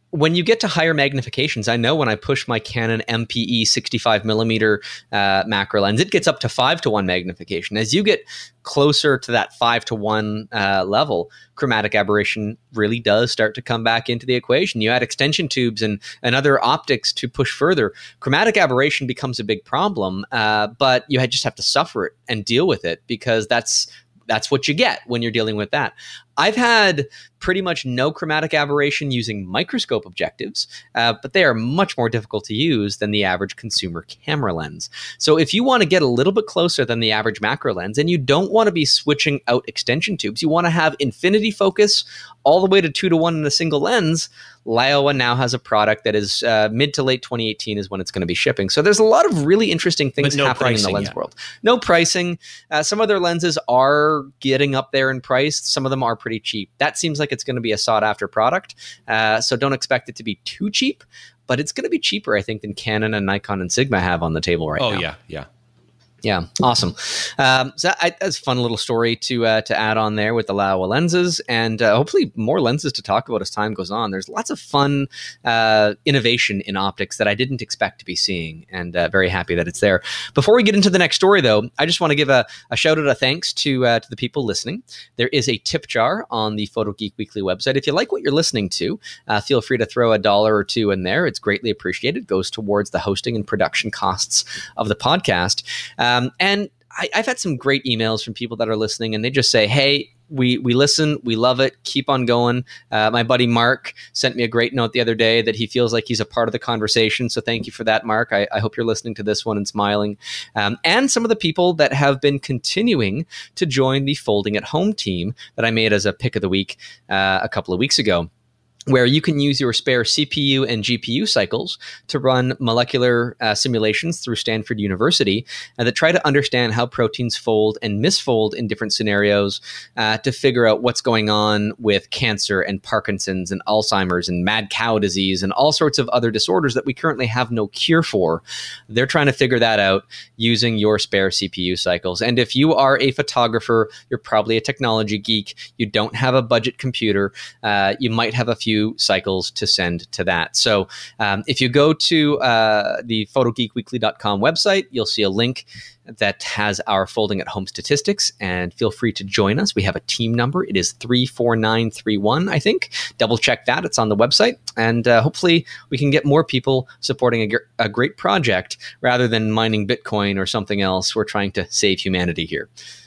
when you get to higher magnifications, I know when I push my Canon M P E sixty-five millimeter uh, macro lens, it gets up to five to one magnification. As you get closer to that five to one uh, level, chromatic aberration really does start to come back into the equation. You add extension tubes and, and other optics to push further. Chromatic aberration becomes a big problem, uh, but you just have to suffer it and deal with it, because that's that's what you get when you're dealing with that. I've had pretty much no chromatic aberration using microscope objectives, uh, but they are much more difficult to use than the average consumer camera lens. So if you want to get a little bit closer than the average macro lens, and you don't want to be switching out extension tubes, you want to have infinity focus all the way to two to one in a single lens, Laowa now has a product that is uh, mid to late twenty eighteen is when it's going to be shipping. So there's a lot of really interesting things no happening in the lens yet. world. No pricing. Uh, some of their lenses are getting up there in price. Some of them are pretty cheap. That seems like it's going to be a sought after product. Uh, so don't expect it to be too cheap, but it's going to be cheaper, I think, than Canon and Nikon and Sigma have on the table right oh, now. Oh yeah, yeah. Yeah, awesome. Um, so I, that's a fun little story to uh, to add on there with the Laowa lenses, and uh, hopefully more lenses to talk about as time goes on. There's lots of fun uh, innovation in optics that I didn't expect to be seeing, and uh, very happy that it's there. Before we get into the next story, though, I just want to give a, a shout out, a thanks to uh, to the people listening. There is a tip jar on the Photo Geek Weekly website. If you like what you're listening to, uh, feel free to throw a dollar or two in there. It's greatly appreciated. It goes towards the hosting and production costs of the podcast. Um, Um, and I, I've had some great emails from people that are listening, and they just say, hey, we we listen, we love it, keep on going. Uh, my buddy Mark sent me a great note the other day that he feels like he's a part of the conversation. So thank you for that, Mark. I, I hope you're listening to this one and smiling. Um, and some of the people that have been continuing to join the Folding at Home team that I made as a pick of the week uh, a couple of weeks ago, where you can use your spare C P U and G P U cycles to run molecular uh, simulations through Stanford University uh, that try to understand how proteins fold and misfold in different scenarios uh, to figure out what's going on with cancer and Parkinson's and Alzheimer's and mad cow disease and all sorts of other disorders that we currently have no cure for. They're trying to figure that out using your spare C P U cycles. And if you are a photographer, you're probably a technology geek, you don't have a budget computer, uh, you might have a few cycles to send to that. So um, if you go to uh, the photo geek weekly dot com website, you'll see a link that has our Folding at Home statistics, and feel free to join us. We have a team number. It is three four nine three one, I think. Double check that. It's on the website. And uh, hopefully we can get more people supporting a, gr- a great project rather than mining Bitcoin or something else. We're trying to save humanity here.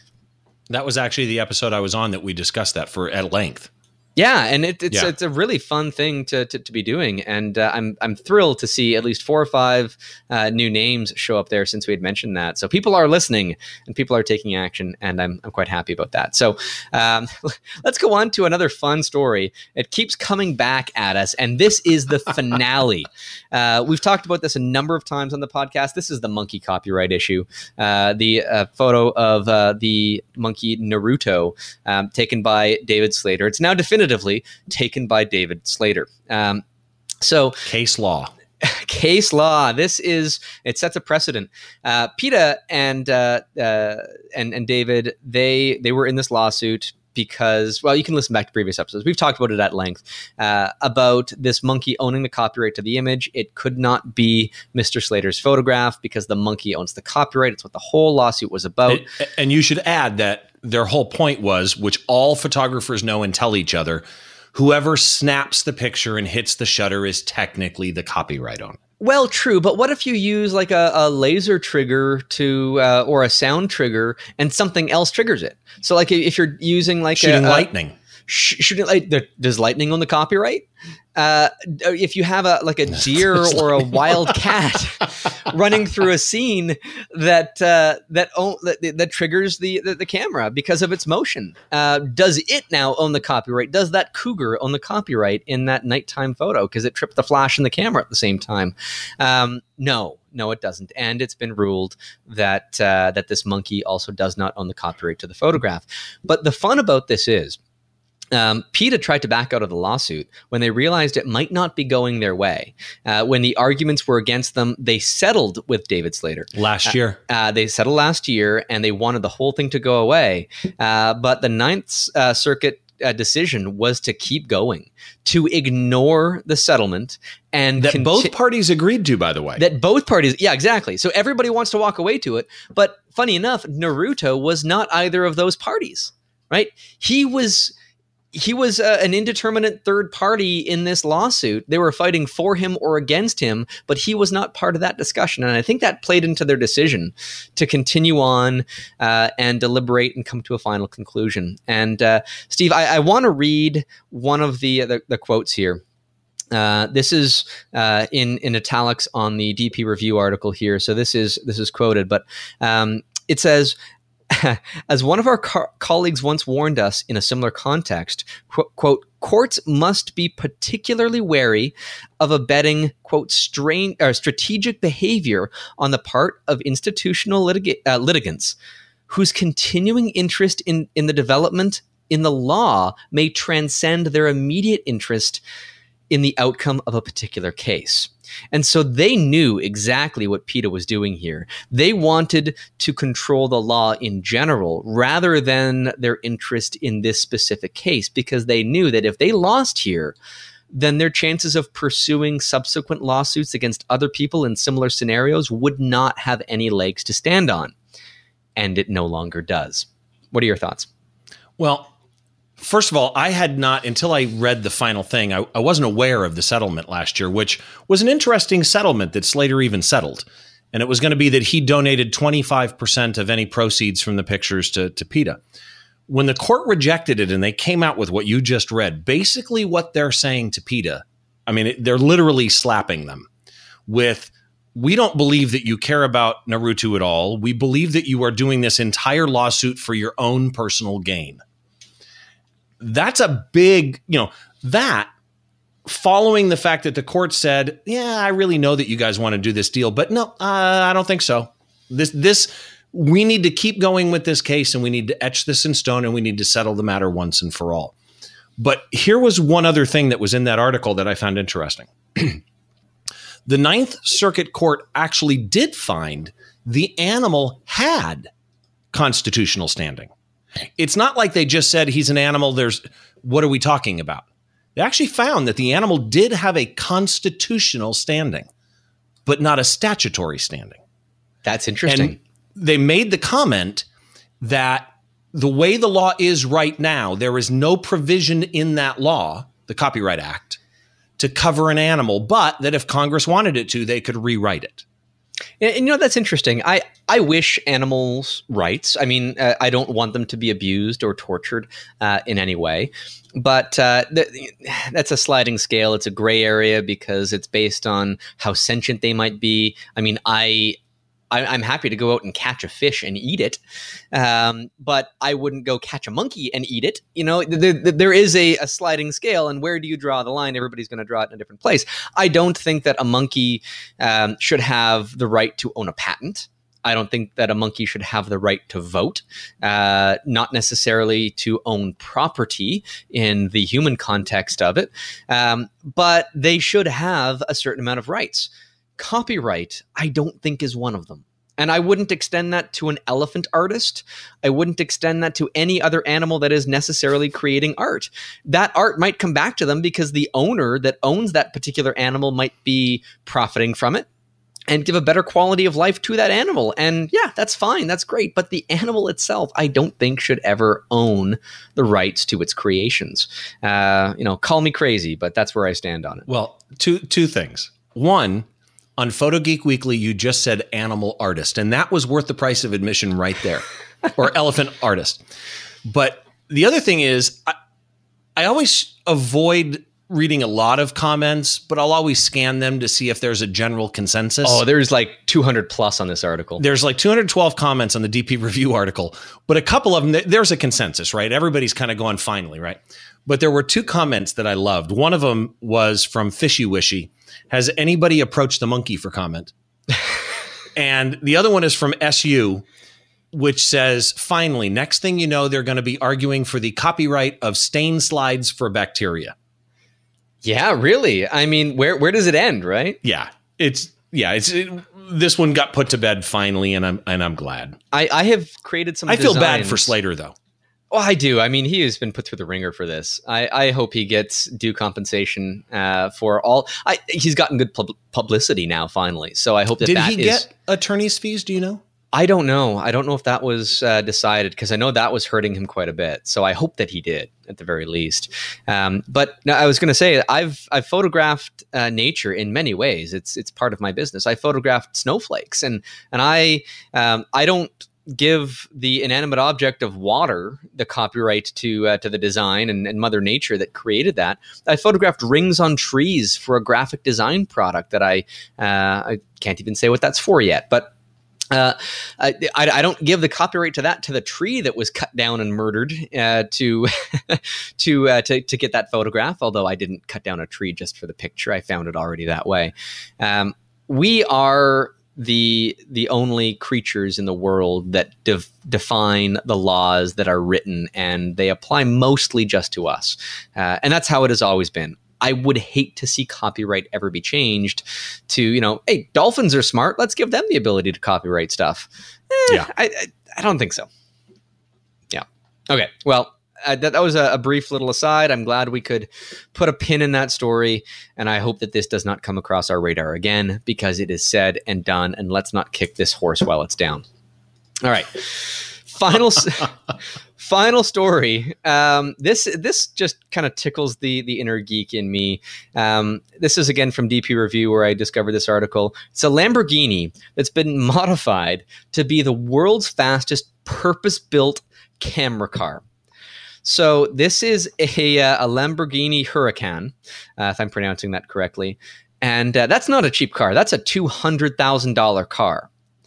That was actually the episode I was on that we discussed that for at length. Yeah, and it, it's yeah. it's a really fun thing to to, to be doing, and uh, I'm I'm thrilled to see at least four or five uh, new names show up there since we had mentioned that. So people are listening and people are taking action, and I'm I'm quite happy about that. So um, let's go on to another fun story. It keeps coming back at us, and this is the finale. uh, we've talked about this a number of times on the podcast. This is the monkey copyright issue. Uh, the uh, photo of uh, the monkey Naruto um, taken by David Slater. It's now definitive. Definitively taken by David Slater. Um, so case law. Case law. This is it sets a precedent. Uh, PETA and uh, uh, and and David, they they were in this lawsuit because, well, you can listen back to previous episodes. We've talked about it at length uh, about this monkey owning the copyright to the image. It could not be Mister Slater's photograph because the monkey owns the copyright. It's what the whole lawsuit was about. And, and you should add that their whole point was, which all photographers know and tell each other, whoever snaps the picture and hits the shutter is technically the copyright owner. Well, true, but what if you use like a, a laser trigger to uh, or a sound trigger and something else triggers it? So like if you're using like shooting a, lightning, sh- shooting like does lightning own the copyright? Uh, if you have a like a deer or a wild cat running through a scene that uh, that, own, that that triggers the, the the camera because of its motion, uh, does it now own the copyright? Does that cougar own the copyright in that nighttime photo because it tripped the flash and the camera at the same time? Um, no. No, it doesn't. And it's been ruled that uh, that this monkey also does not own the copyright to the photograph. But the fun about this is, Um, PETA tried to back out of the lawsuit when they realized it might not be going their way. Uh, when the arguments were against them, they settled with David Slater. Last year. Uh, uh, they settled last year, and they wanted the whole thing to go away. Uh, but the Ninth uh, Circuit uh, decision was to keep going, to ignore the settlement, and that conti- both parties agreed to, by the way. That both parties, yeah, exactly. So everybody wants to walk away to it. But funny enough, Naruto was not either of those parties, right? He was he was uh, an indeterminate third party in this lawsuit. They were fighting for him or against him, but he was not part of that discussion. And I think that played into their decision to continue on uh, and deliberate and come to a final conclusion. And uh, Steve, I, I want to read one of the, the, the quotes here. Uh, this is uh, in in italics on the D P Review article here. So this is this is quoted, but um, it says, as one of our co- colleagues once warned us in a similar context, qu- quote, courts must be particularly wary of abetting, quote, strain, or strategic behavior on the part of institutional litiga- uh, litigants whose continuing interest in, in the development in the law may transcend their immediate interest in the outcome of a particular case. And so they knew exactly what PETA was doing here. They wanted to control the law in general rather than their interest in this specific case, because they knew that if they lost here, then their chances of pursuing subsequent lawsuits against other people in similar scenarios would not have any legs to stand on. And it no longer does. What are your thoughts? Well, first of all, I had not, until I read the final thing, I, I wasn't aware of the settlement last year, which was an interesting settlement that Slater even settled. And it was going to be that he donated twenty-five percent of any proceeds from the pictures to, to PETA. When the court rejected it and they came out with what you just read, basically what they're saying to PETA, I mean, it, they're literally slapping them with, we don't believe that you care about Naruto at all. We believe that you are doing this entire lawsuit for your own personal gain. That's a big, you know, that following the fact that the court said, yeah, I really know that you guys want to do this deal, but no, uh, I don't think so. This, this, we need to keep going with this case and we need to etch this in stone and we need to settle the matter once and for all. But here was one other thing that was in that article that I found interesting. The Ninth Circuit Court actually did find the animal had constitutional standing. It's not like they just said he's an animal. There's, what are we talking about? They actually found that the animal did have a constitutional standing, but not a statutory standing. That's interesting. And they made the comment that the way the law is right now, there is no provision in that law, the Copyright Act, to cover an animal, but that if Congress wanted it to, they could rewrite it. And, and you know, that's interesting. I, I wish animals' rights, I mean, uh, I don't want them to be abused or tortured uh, in any way. But uh, th- that's a sliding scale. It's a gray area because it's based on how sentient they might be. I mean, I, I I'm happy to go out and catch a fish and eat it, um, but I wouldn't go catch a monkey and eat it. You know, th- th- there is a, a sliding scale, and where do you draw the line? Everybody's going to draw it in a different place. I don't think that a monkey um, should have the right to own a patent. I don't think that a monkey should have the right to vote, uh, not necessarily to own property in the human context of it, um, but they should have a certain amount of rights. Copyright, I don't think, is one of them. And I wouldn't extend that to an elephant artist. I wouldn't extend that to any other animal that is necessarily creating art. That art might come back to them because the owner that owns that particular animal might be profiting from it and give a better quality of life to that animal. And yeah, that's fine. That's great. But the animal itself, I don't think should ever own the rights to its creations. Uh, you know, call me crazy, but that's where I stand on it. Well, two two things. One, on Photo Geek Weekly, you just said animal artist, and that was worth the price of admission right there, or elephant artist. But the other thing is, I, I always avoid reading a lot of comments, but I'll always scan them to see if there's a general consensus. Oh, there's like two hundred plus on this article. There's like two hundred twelve comments on the D P Review article, but a couple of them, there's a consensus, right? Everybody's kind of going finally, right? But there were two comments that I loved. One of them was from Fishy Wishy. Has anybody approached the monkey for comment? And the other one is from S U, which says, finally, next thing you know, they're going to be arguing for the copyright of stain slides for bacteria. Yeah, really. I mean, where where does it end, right? Yeah, it's yeah, it's it, this one got put to bed finally, and I'm and I'm glad. I, I have created some. I feel designs. bad for Slater though. Oh, I do. I mean, he has been put through the ringer for this. I, I hope he gets due compensation uh, for all. I, he's gotten good pub- publicity now, finally. So I hope that Did that he is, get attorney's fees? Do you know? I don't know. I don't know if that was uh, decided, because I know that was hurting him quite a bit. So I hope that he did, at the very least. Um, but no, I was going to say, I've I've photographed uh, nature in many ways. It's it's part of my business. I photographed snowflakes, and and I um, I don't give the inanimate object of water the copyright to uh, to the design and, and Mother Nature that created that. I photographed rings on trees for a graphic design product that I uh, I can't even say what that's for yet, but. Uh, I, I don't give the copyright to that to the tree that was cut down and murdered uh, to to, uh, to to get that photograph. Although I didn't cut down a tree just for the picture, I found it already that way. Um, we are the the only creatures in the world that def- define the laws that are written, and they apply mostly just to us. Uh, and that's how it has always been. I would hate to see copyright ever be changed to, you know, hey, dolphins are smart. Let's give them the ability to copyright stuff. Eh, yeah, I, I I don't think so. Yeah. Okay. Well, uh, that, that was a, a brief little aside. I'm glad we could put a pin in that story, and I hope that this does not come across our radar again, because it is said and done, and let's not kick this horse while it's down. All right. Final final story. Um, this this just kind of tickles the the inner geek in me. Um, this is again from D P Review, where I discovered this article. It's a Lamborghini that's been modified to be the world's fastest purpose-built camera car. So this is a, a Lamborghini Huracan, uh, if I'm pronouncing that correctly. And uh, that's not a cheap car. That's a two hundred thousand dollars car.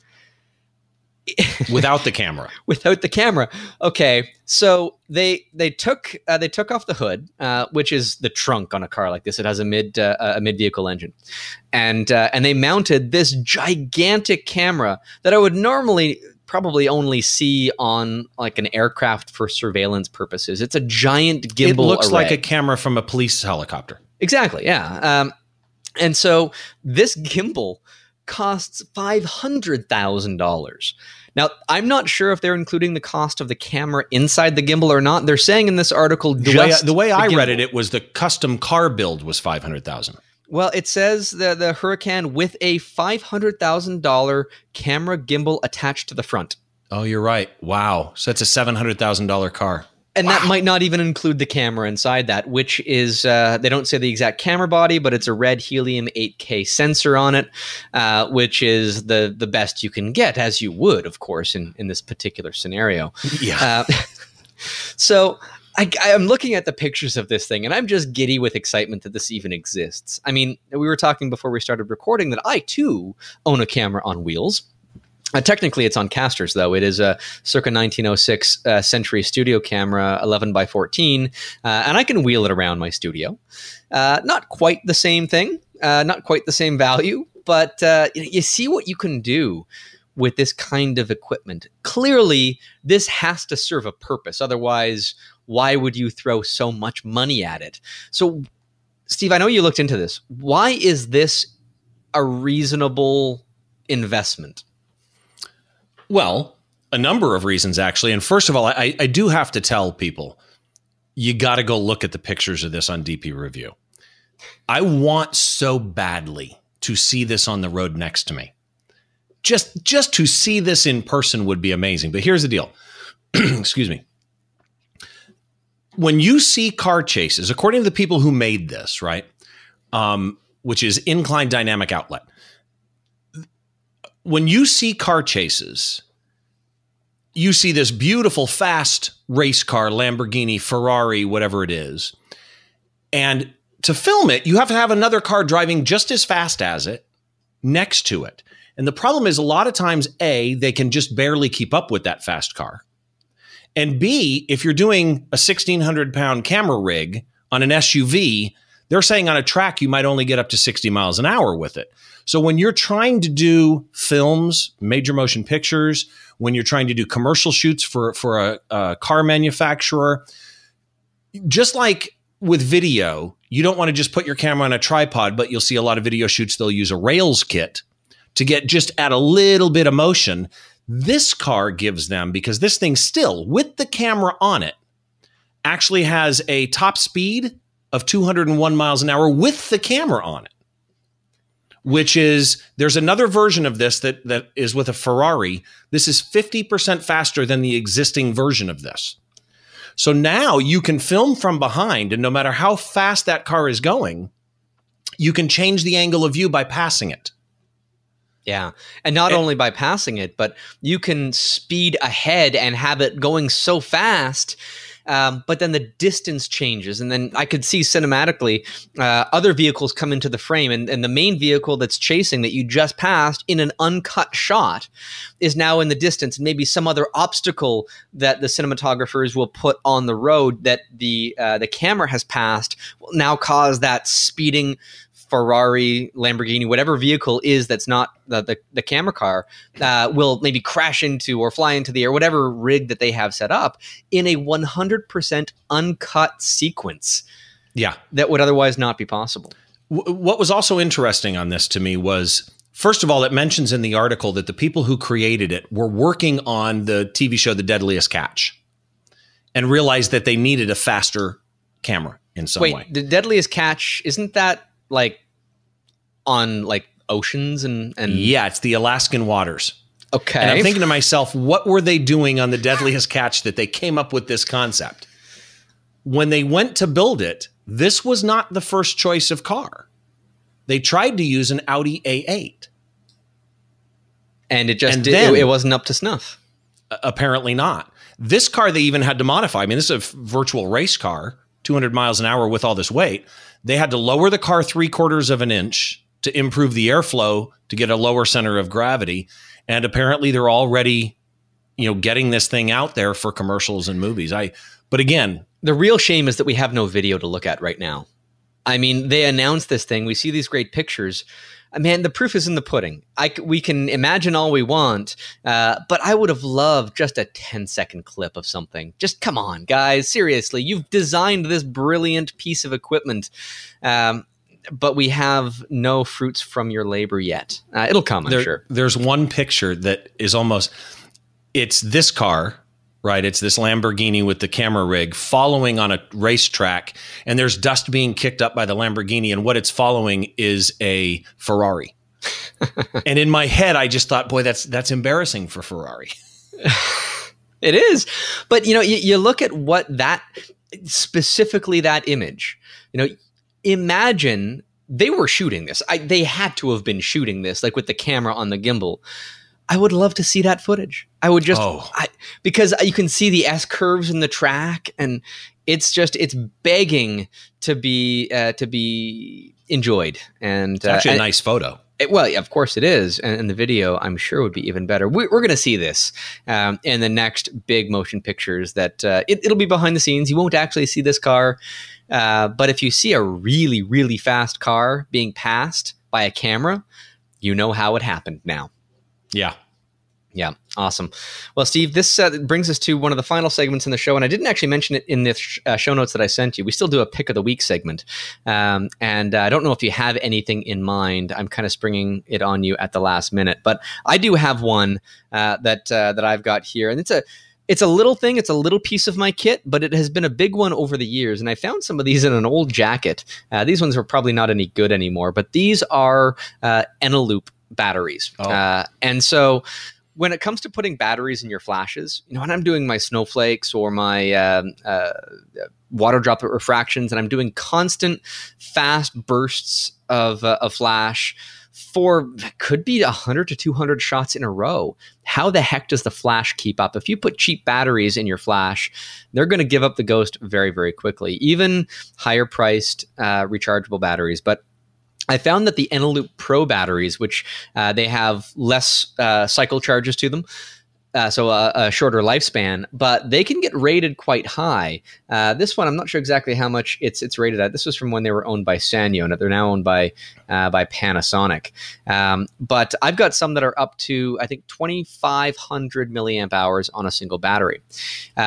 Without the camera. Without the camera. Okay, so they they took uh, they took off the hood, uh, which is the trunk on a car like this. It has a mid uh, a mid vehicle engine, and uh, and they mounted this gigantic camera that I would normally probably only see on like an aircraft for surveillance purposes. It's a giant gimbal. It looks array. like a camera from a police helicopter. Exactly. Yeah. Um, and so this gimbal costs five hundred thousand dollars. Now, I'm not sure if they're including the cost of the camera inside the gimbal or not. They're saying in this article, the just way, the way the I gimbal. read it, it was the custom car build was five hundred thousand dollars. Well, it says the, the Huracan with a five hundred thousand dollars camera gimbal attached to the front. Oh, you're right. Wow. So it's a seven hundred thousand dollars car. And wow. that might not even include the camera inside that, which is, uh, they don't say the exact camera body, but it's a red helium eight K sensor on it, uh, which is the the best you can get, as you would, of course, in, in this particular scenario. Yeah. Uh, so I, I'm looking at the pictures of this thing, and I'm just giddy with excitement that this even exists. I mean, we were talking before we started recording that I, too, own a camera on wheels. Uh, technically, it's on casters, though. It is a circa nineteen oh six uh, Century studio camera, eleven by fourteen, uh, and I can wheel it around my studio. Uh, not quite the same thing, uh, not quite the same value, but uh, you, you see what you can do with this kind of equipment. Clearly, this has to serve a purpose. Otherwise, why would you throw so much money at it? So, Steve, I know you looked into this. Why is this a reasonable investment? Well, a number of reasons, actually. And first of all, I, I do have to tell people, you got to go look at the pictures of this on D P Review. I want so badly to see this on the road next to me. Just, just to see this in person would be amazing. But here's the deal. Excuse me. When you see car chases, according to the people who made this, right, um, which is Incline Dynamic Outlet, when you see car chases, you see this beautiful, fast race car, Lamborghini, Ferrari, whatever it is. And to film it, you have to have another car driving just as fast as it next to it. And the problem is a lot of times, A, they can just barely keep up with that fast car. And B, if you're doing a sixteen hundred pound camera rig on an S U V, they're saying on a track you might only get up to sixty miles an hour with it. So when you're trying to do films, major motion pictures, when you're trying to do commercial shoots for, for a, a car manufacturer, just like with video, you don't want to just put your camera on a tripod, but you'll see a lot of video shoots, they'll use a Rails kit to get just add a little bit of motion. This car gives them, because this thing still, with the camera on it, actually has a top speed of two hundred one miles an hour with the camera on it, which is, there's another version of this that, that is with a Ferrari. This is fifty percent faster than the existing version of this. So now you can film from behind, and no matter how fast that car is going, you can change the angle of view by passing it. Yeah. And not and, only by passing it, but you can speed ahead and have it going so fast. Um, but then the distance changes. And then I could see cinematically uh, other vehicles come into the frame. And, and the main vehicle that's chasing that you just passed in an uncut shot is now in the distance. And maybe some other obstacle that the cinematographers will put on the road that the uh, the camera has passed will now cause that speeding Ferrari, Lamborghini, whatever vehicle is that's not the the, the camera car, uh, will maybe crash into or fly into the air, whatever rig that they have set up, in a one hundred percent uncut sequence. Yeah. That would otherwise not be possible. W- what was also interesting on this to me was, first of all, it mentions in the article that the people who created it were working on the T V show The Deadliest Catch and realized that they needed a faster camera in some Wait, way. The Deadliest Catch, isn't that like on like oceans and, and yeah, it's the Alaskan waters. Okay. And I'm thinking to myself, what were they doing on The Deadliest Catch that they came up with this concept? When they went to build it, this was not the first choice of car. They tried to use an Audi A eight. And it just and did, then, it, it wasn't up to snuff. Apparently not. This car they even had to modify. I mean, this is a virtual race car, two hundred miles an hour with all this weight. They had to lower the car three quarters of an inch to improve the airflow to get a lower center of gravity. And apparently they're already, you know, getting this thing out there for commercials and movies. I, but again, the real shame is that we have no video to look at right now. I mean, they announced this thing. We see these great pictures. Man, the proof is in the pudding. I, we can imagine all we want, uh, but I would have loved just a ten second clip of something. Just come on, guys. Seriously, you've designed this brilliant piece of equipment, um, but we have no fruits from your labor yet. Uh, it'll come, I'm there, sure. There's one picture that is almost, it's this car, right? It's this Lamborghini with the camera rig following on a racetrack, and there's dust being kicked up by the Lamborghini, and what it's following is a Ferrari. And in my head, I just thought, boy, that's that's embarrassing for Ferrari. It is. But, you know, you, you look at what that, specifically that image, you know, imagine they were shooting this. I, they had to have been shooting this, like with the camera on the gimbal. I would love to see that footage. I would just, oh. I, because you can see the S curves in the track, and it's just, it's begging to be, uh, to be enjoyed. And it's actually uh, a nice photo. It, well, yeah, of course it is. And, and the video, I'm sure, would be even better. We, we're going to see this um, in the next big motion pictures that uh, it, it'll be behind the scenes. You won't actually see this car. Uh, but if you see a really, really fast car being passed by a camera, you know how it happened now. Yeah. Yeah. Awesome. Well, Steve, this uh, brings us to one of the final segments in the show. And I didn't actually mention it in the sh- uh, show notes that I sent you. We still do a pick of the week segment. Um, and uh, I don't know if you have anything in mind. I'm kind of springing it on you at the last minute. But I do have one uh, that uh, that I've got here. And it's a It's a little thing. It's a little piece of my kit, but it has been a big one over the years. And I found some of these in an old jacket. Uh, these ones are probably not any good anymore. But these are uh, Eneloop batteries. Oh. Uh, and so when it comes to putting batteries in your flashes, you know, when I'm doing my snowflakes or my uh, uh, water droplet refractions, and I'm doing constant fast bursts of, uh, of flash for could be one hundred to two hundred shots in a row, how the heck does the flash keep up? If you put cheap batteries in your flash, they're going to give up the ghost very, very quickly, even higher priced uh, rechargeable batteries. But I found that the Eneloop Pro batteries, which uh, they have less uh, cycle charges to them, uh, so a, a shorter lifespan, but they can get rated quite high. Uh, this one, I'm not sure exactly how much it's it's rated at. This was from when they were owned by Sanyo, and they're now owned by uh, by Panasonic. Um, but I've got some that are up to, I think, twenty-five hundred milliamp hours on a single battery. Um,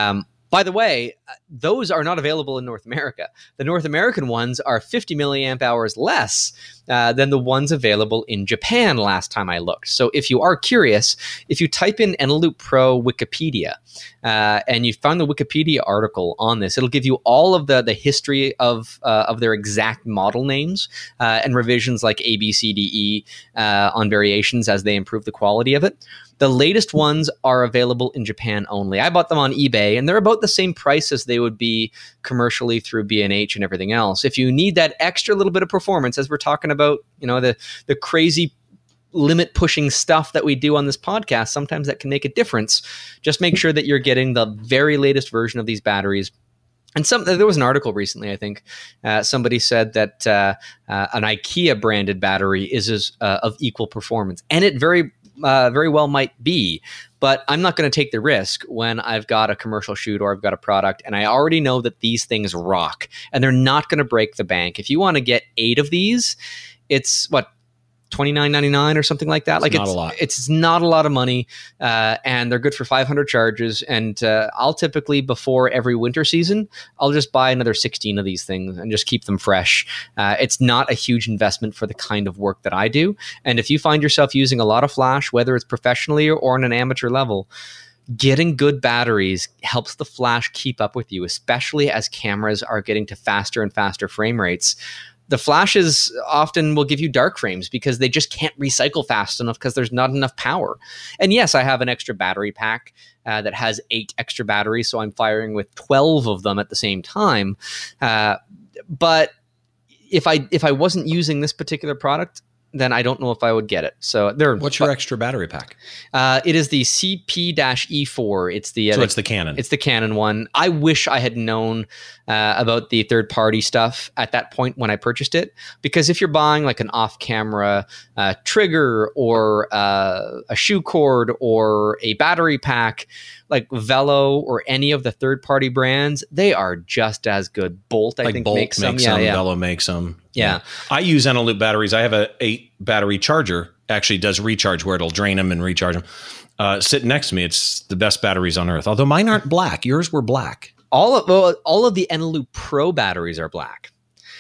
By the way, those are not available in North America. The North American ones are fifty milliamp hours less uh, than the ones available in Japan last time I looked. So if you are curious, if you type in Eneloop Pro Wikipedia uh, and you find the Wikipedia article on this, it'll give you all of the, the history of, uh, of their exact model names uh, and revisions like A, B, C, D, E uh, on variations as they improve the quality of it. The latest ones are available in Japan only. I bought them on eBay, and they're about the same price as they would be commercially through B and H and everything else. If you need that extra little bit of performance, as we're talking about, you know, the the crazy limit pushing stuff that we do on this podcast, sometimes that can make a difference. Just make sure that you're getting the very latest version of these batteries. And some there was an article recently, I think, uh, somebody said that uh, uh, an IKEA branded battery is, is uh, of equal performance, and it very Uh, very well might be, but I'm not going to take the risk when I've got a commercial shoot or I've got a product and I already know that these things rock and they're not going to break the bank. If you want to get eight of these, it's what, twenty-nine ninety-nine or something like that. It's like not it's, a lot. It's not a lot of money, uh, and they're good for five hundred charges. And uh, I'll typically, before every winter season, I'll just buy another sixteen of these things and just keep them fresh. Uh, it's not a huge investment for the kind of work that I do. And if you find yourself using a lot of flash, whether it's professionally or on an amateur level, getting good batteries helps the flash keep up with you, especially as cameras are getting to faster and faster frame rates. The flashes often will give you dark frames because they just can't recycle fast enough because there's not enough power. And yes, I have an extra battery pack uh, that has eight extra batteries, so I'm firing with twelve of them at the same time. Uh, but if I if I wasn't using this particular product, then I don't know if I would get it. So there. What's your but, extra battery pack? Uh, it is the C P E four. It's the uh, so the, it's the Canon. It's the Canon one. I wish I had known uh, about the third party stuff at that point when I purchased it, because if you're buying like an off camera uh, trigger or uh, a shoe cord or a battery pack, like Velo or any of the third party brands, they are just as good. Bolt, I like think, Bolt makes some. Makes Yeah, some yeah. Velo makes some. Yeah. yeah. I use Eneloop batteries. I have a eight battery charger, actually does recharge where it'll drain them and recharge them. Uh, sitting next to me, it's the best batteries on earth. Although mine aren't black. Yours were black. All of well, all of the Eneloop Pro batteries are black.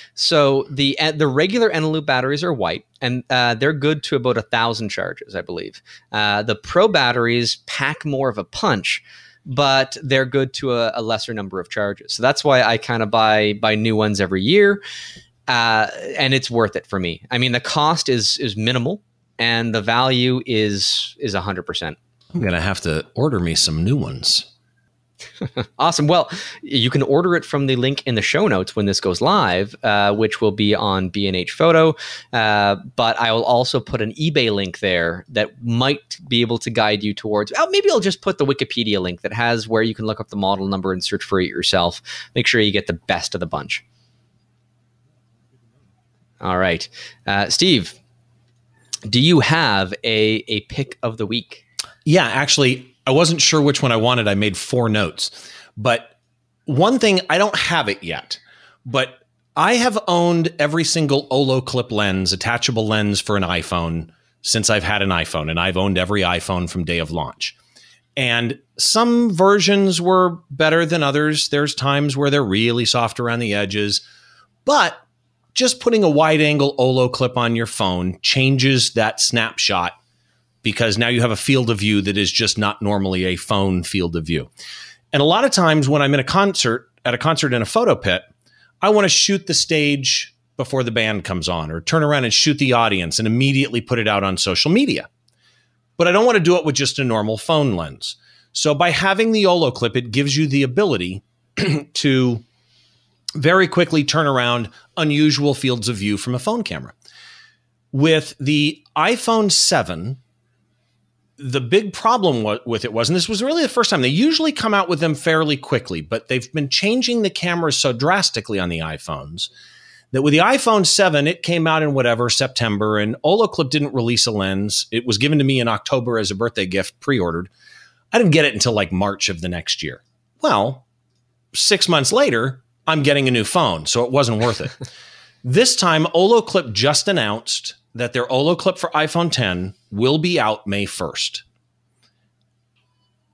So the the regular Eneloop batteries are white, and uh, they're good to about a thousand charges, I believe. Uh, the Pro batteries pack more of a punch, but they're good to a, a lesser number of charges. So that's why I kind of buy buy new ones every year, uh, and it's worth it for me. I mean, the cost is is minimal, and the value is is a hundred percent. I'm gonna have to order me some new ones. Awesome. Well, you can order it from the link in the show notes when this goes live, uh, which will be on B and H Photo. Uh, but I will also put an eBay link there that might be able to guide you towards. Oh, maybe I'll just put the Wikipedia link that has where you can look up the model number and search for it yourself. Make sure you get the best of the bunch. All right. Uh, Steve, do you have a, a pick of the week? Yeah, actually, I wasn't sure which one I wanted. I made four notes. But one thing, I don't have it yet, but I have owned every single Olloclip lens, attachable lens for an iPhone since I've had an iPhone, and I've owned every iPhone from day of launch. And some versions were better than others. There's times where they're really soft around the edges, but just putting a wide angle Olloclip on your phone changes that snapshot, because now you have a field of view that is just not normally a phone field of view. And a lot of times when I'm in a concert, at a concert in a photo pit, I want to shoot the stage before the band comes on, or turn around and shoot the audience and immediately put it out on social media. But I don't want to do it with just a normal phone lens. So by having the Olloclip, it gives you the ability to very quickly turn around unusual fields of view from a phone camera. With the iPhone seven, the big problem w- with it was, and this was really the first time, they usually come out with them fairly quickly, but they've been changing the cameras so drastically on the iPhones that with the iPhone seven, it came out in whatever, September, and Olloclip didn't release a lens. It was given to me in October as a birthday gift, pre-ordered. I didn't get it until like March of the next year. Well, six months later, I'm getting a new phone, so it wasn't worth it. This time, Olloclip just announced that their Olloclip for iPhone ten will be out May first.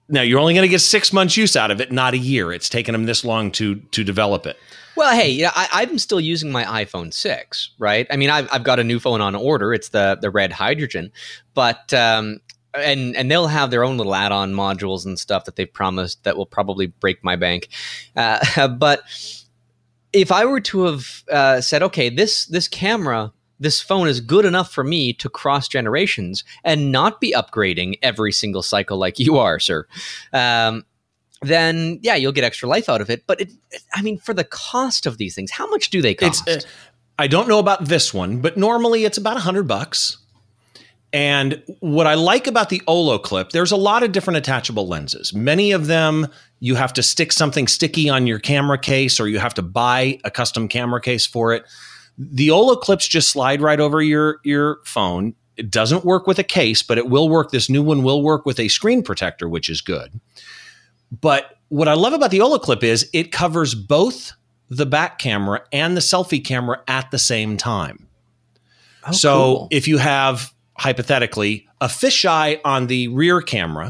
Now, you're only going to get six months use out of it, not a year. It's taken them this long to to develop it. Well, hey, yeah, I, I'm still using my iPhone six, right? I mean, I've, I've got a new phone on order. It's the the red hydrogen, but um, and and they'll have their own little add-on modules and stuff that they've promised that will probably break my bank. Uh, but if I were to have uh, said, okay, this this camera, this phone is good enough for me to cross generations and not be upgrading every single cycle like you are, sir. Um, then yeah, you'll get extra life out of it. But it, I mean, for the cost of these things, how much do they cost? It's, uh, I don't know about this one, but normally it's about a hundred bucks. And what I like about the Olloclip, there's a lot of different attachable lenses. Many of them, you have to stick something sticky on your camera case, or you have to buy a custom camera case for it. The Olloclips just slide right over your, your phone. It doesn't work with a case, but it will work. This new one will work with a screen protector, which is good. But what I love about the Olloclip is it covers both the back camera and the selfie camera at the same time. Oh, so cool. If you have, hypothetically, a fisheye on the rear camera,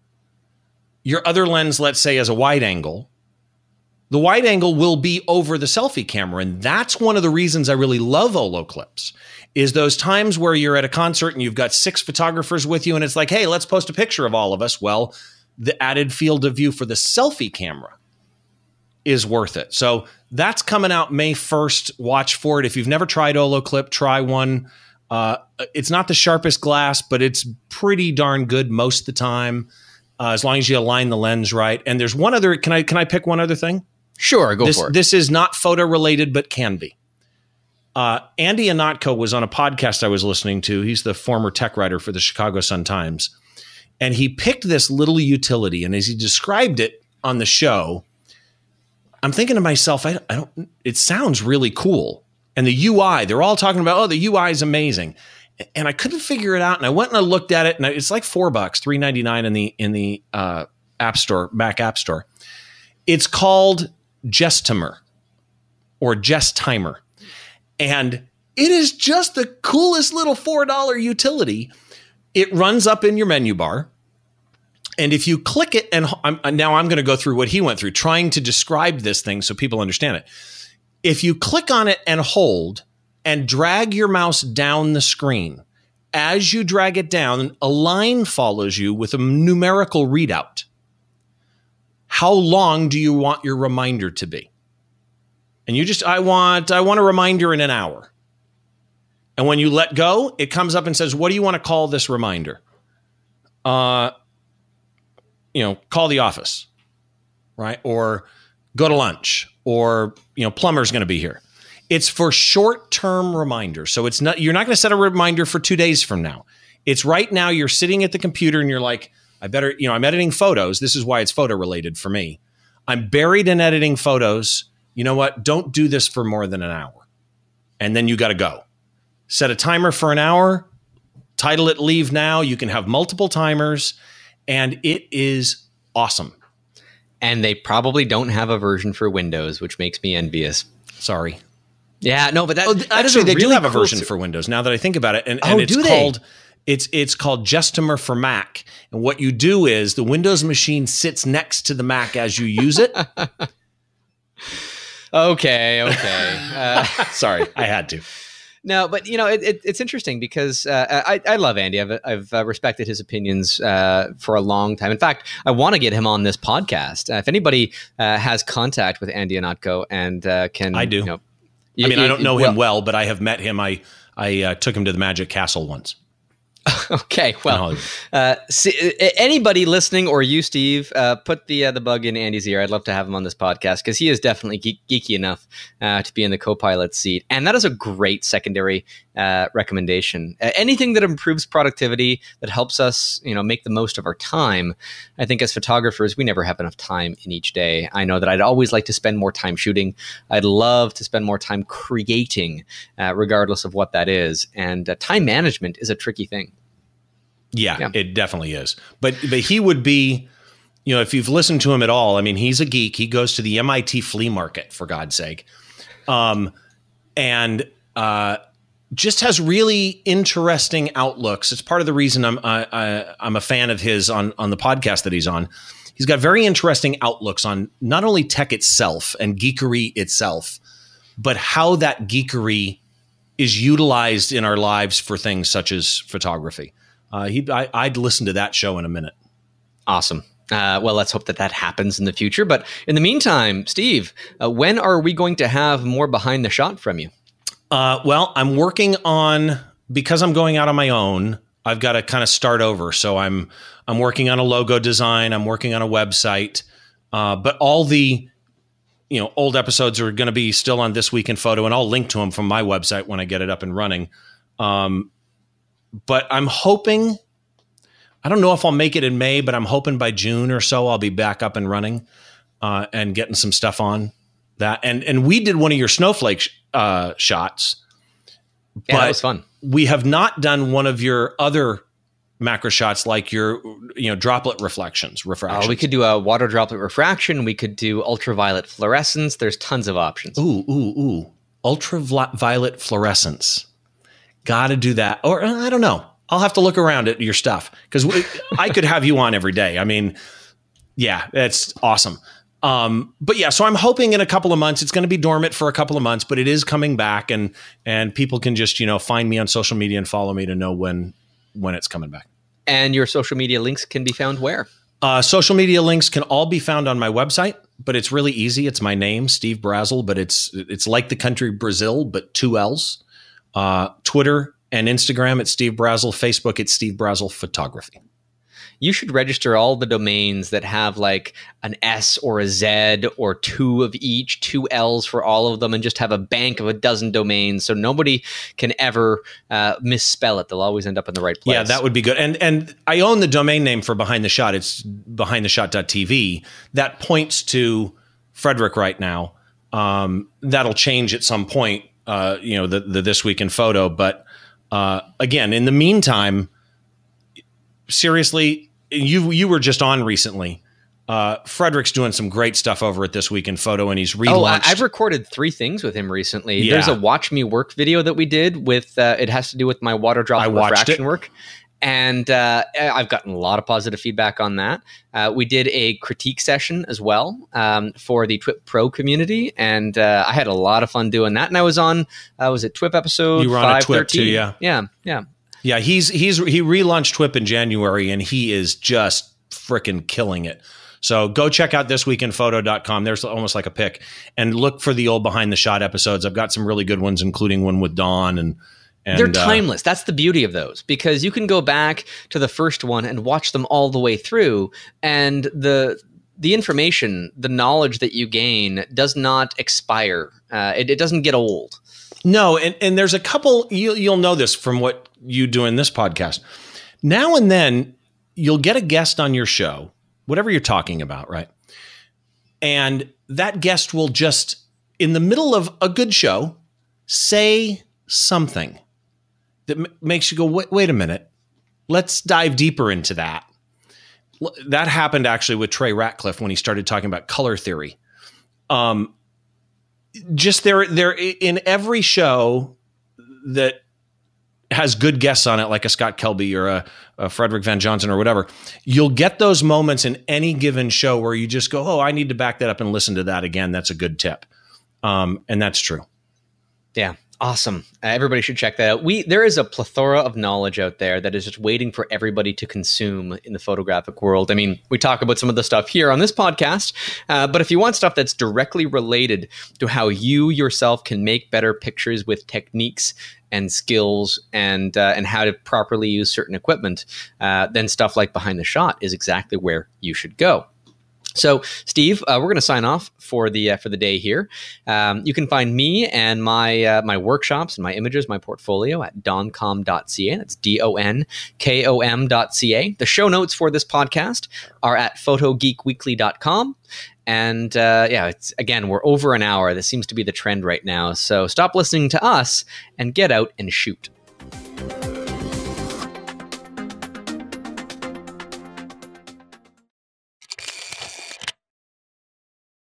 your other lens, let's say, is a wide angle, the wide angle will be over the selfie camera. And that's one of the reasons I really love Olloclips, is those times where you're at a concert and you've got six photographers with you and it's like, hey, let's post a picture of all of us. Well, the added field of view for the selfie camera is worth it. So that's coming out May first. Watch for it. If you've never tried Olloclip, try one. Uh, it's not the sharpest glass, but it's pretty darn good most of the time, uh, as long as you align the lens right. And there's one other, can I can I pick one other thing? Sure, go this, for it. This is not photo related, but can be. Uh, Andy Ihnatko was on a podcast I was listening to. He's the former tech writer for the Chicago Sun-Times. And he picked this little utility. And as he described it on the show, I'm thinking to myself, I, I don't, it sounds really cool. And the U I, they're all talking about, oh, the U I is amazing. And I couldn't figure it out. And I went and I looked at it, and it's like four bucks, three ninety-nine in the in the uh, App Store, Mac App Store. It's called Gestimer or Gestimer. And it is just the coolest little four dollar utility. It runs up in your menu bar. And if you click it, and I'm, now I'm going to go through what he went through, trying to describe this thing so people understand it. If you click on it and hold and drag your mouse down the screen, as you drag it down, a line follows you with a numerical readout. How long do you want your reminder to be? And you just, I want, I want a reminder in an hour. And when you let go, it comes up and says, what do you want to call this reminder? Uh, you know, call the office, right? Or go to lunch, or, you know, plumber's going to be here. It's for short-term reminders. So it's not, you're not going to set a reminder for two days from now. It's right now. You're sitting at the computer and you're like, I better, you know, I'm editing photos. This is why it's photo related for me. I'm buried in editing photos. You know what? Don't do this for more than an hour. And then you got to go. Set a timer for an hour, title it Leave Now. You can have multiple timers, and it is awesome. And they probably don't have a version for Windows, which makes me envious. Sorry. Yeah, no, but that, oh, that actually, they really do have a cool version to- for Windows. Now that I think about it, and, oh, and it's do called they? it's it's called Gestimer for Mac. And what you do is the Windows machine sits next to the Mac as you use it. okay, okay. Uh, Sorry, I had to. No, but you know, it, it, it's interesting because uh, I, I love Andy. I've, I've uh, respected his opinions uh, for a long time. In fact, I want to get him on this podcast. Uh, if anybody uh, has contact with Andy Ihnatko and uh, can, I do. You know, I mean, you, I don't know well, him well, but I have met him. I I uh, took him to the Magic Castle once. Okay, well, uh, see, anybody listening, or you, Steve, uh, put the uh, the bug in Andy's ear. I'd love to have him on this podcast because he is definitely geek, geeky enough uh, to be in the co-pilot seat, and that is a great secondary uh, recommendation. Uh, anything that improves productivity, that helps us, you know, make the most of our time. I think as photographers, we never have enough time in each day. I know that I'd always like to spend more time shooting. I'd love to spend more time creating, uh, regardless of what that is. And uh, time management is a tricky thing. Yeah, yeah, it definitely is. But but he would be, you know, if you've listened to him at all, I mean, he's a geek. He goes to the M I T flea market, for God's sake. Um, and uh, just has really interesting outlooks. It's part of the reason I'm I, I, I'm a fan of his on on the podcast that he's on. He's got very interesting outlooks on not only tech itself and geekery itself, but how that geekery is utilized in our lives for things such as photography. Uh, he, I, I'd listen to that show in a minute. Awesome. Uh, well, let's hope that that happens in the future. But in the meantime, Steve, uh, when are we going to have more behind the shot from you? Uh, well, I'm working on, because I'm going out on my own, I've got to kind of start over. So I'm I'm working on a logo design. I'm working on a website. Uh, but all the you know old episodes are going to be still on This Week in Photo, and I'll link to them from my website when I get it up and running. Um, but I'm hoping, I don't know if I'll make it in May, but I'm hoping by June or so I'll be back up and running uh, and getting some stuff on that. And and we did one of your snowflake sh- uh, shots. Yeah, that was fun. We have not done one of your other macro shots, like your, you know, droplet reflections, refractions. Uh, we could do a water droplet refraction. We could do ultraviolet fluorescence. There's tons of options. Ooh, ooh, ooh. Ultraviolet fluorescence. Got to do that. Or I don't know. I'll have to look around at your stuff, because I could have you on every day. I mean, yeah, that's awesome. Um, but yeah, so I'm hoping in a couple of months, it's going to be dormant for a couple of months, but it is coming back, and and people can just, you know, find me on social media and follow me to know when when it's coming back. And your social media links can be found where? Uh, social media links can all be found on my website, but it's really easy. It's my name, Steve Brazill, but it's it's like the country Brazil, but two L's. Uh, Twitter and Instagram, it's Steve Brazill. Facebook, it's Steve Brazill Photography. You should register all the domains that have like an S or a Z or two of each, two L's for all of them, and just have a bank of a dozen domains so nobody can ever uh, misspell it. They'll always end up in the right place. Yeah, that would be good. And and I own the domain name for Behind the Shot. It's behind the shot dot t v. That points to Frederick right now. Um, that'll change at some point, uh, you know, the, the This Week in Photo. But uh, again, in the meantime, seriously, you you were just on recently. Uh, Frederick's doing some great stuff over at This Week in Photo, and he's relaunched. Oh, I, I've recorded three things with him recently. Yeah. There's a Watch Me Work video that we did with, uh, it has to do with my water drop I watched refraction it. work. And uh, I've gotten a lot of positive feedback on that. Uh, we did a critique session as well um, for the TWIP Pro community, and uh, I had a lot of fun doing that. And I was on, uh, was it TWIP episode You were on a five TWIP thirteen? too, yeah. Yeah, yeah. Yeah, he's he's he relaunched TWIP in January, and he is just freaking killing it. So go check out this week in photo dot com. There's almost like a pick, and look for the old Behind the Shot episodes. I've got some really good ones, including one with Dawn, and, and they're timeless. Uh, That's the beauty of those, because you can go back to the first one and watch them all the way through, and the the information, the knowledge that you gain does not expire. Uh, it, it doesn't get old. No, and, and there's a couple, you, you'll know this from what you do in this podcast. Now and then, you'll get a guest on your show, whatever you're talking about, right? And that guest will just, in the middle of a good show, say something that m- makes you go, wait, wait a minute, let's dive deeper into that. L- that happened actually with Trey Ratcliffe when he started talking about color theory. Um, Just there, there in every show that has good guests on it, like a Scott Kelby or a, a Frederick Van Johnson or whatever, you'll get those moments in any given show where you just go, "Oh, I need to back that up and listen to that again." That's a good tip, um, and that's true. Yeah. Awesome. Uh, everybody should check that out. We there is a plethora of knowledge out there that is just waiting for everybody to consume in the photographic world. I mean, we talk about some of the stuff here on this podcast, uh, but if you want stuff that's directly related to how you yourself can make better pictures with techniques and skills and uh, and how to properly use certain equipment, uh, then stuff like Behind the Shot is exactly where you should go. So, Steve, uh, we're going to sign off for the uh, for the day here. Um, you can find me and my uh, my workshops and my images, my portfolio at doncom dot c a. That's D O N K O M dot C A. The show notes for this podcast are at photo geek weekly dot com. And uh, yeah, it's again, we're over an hour. This seems to be the trend right now. So stop listening to us and get out and shoot.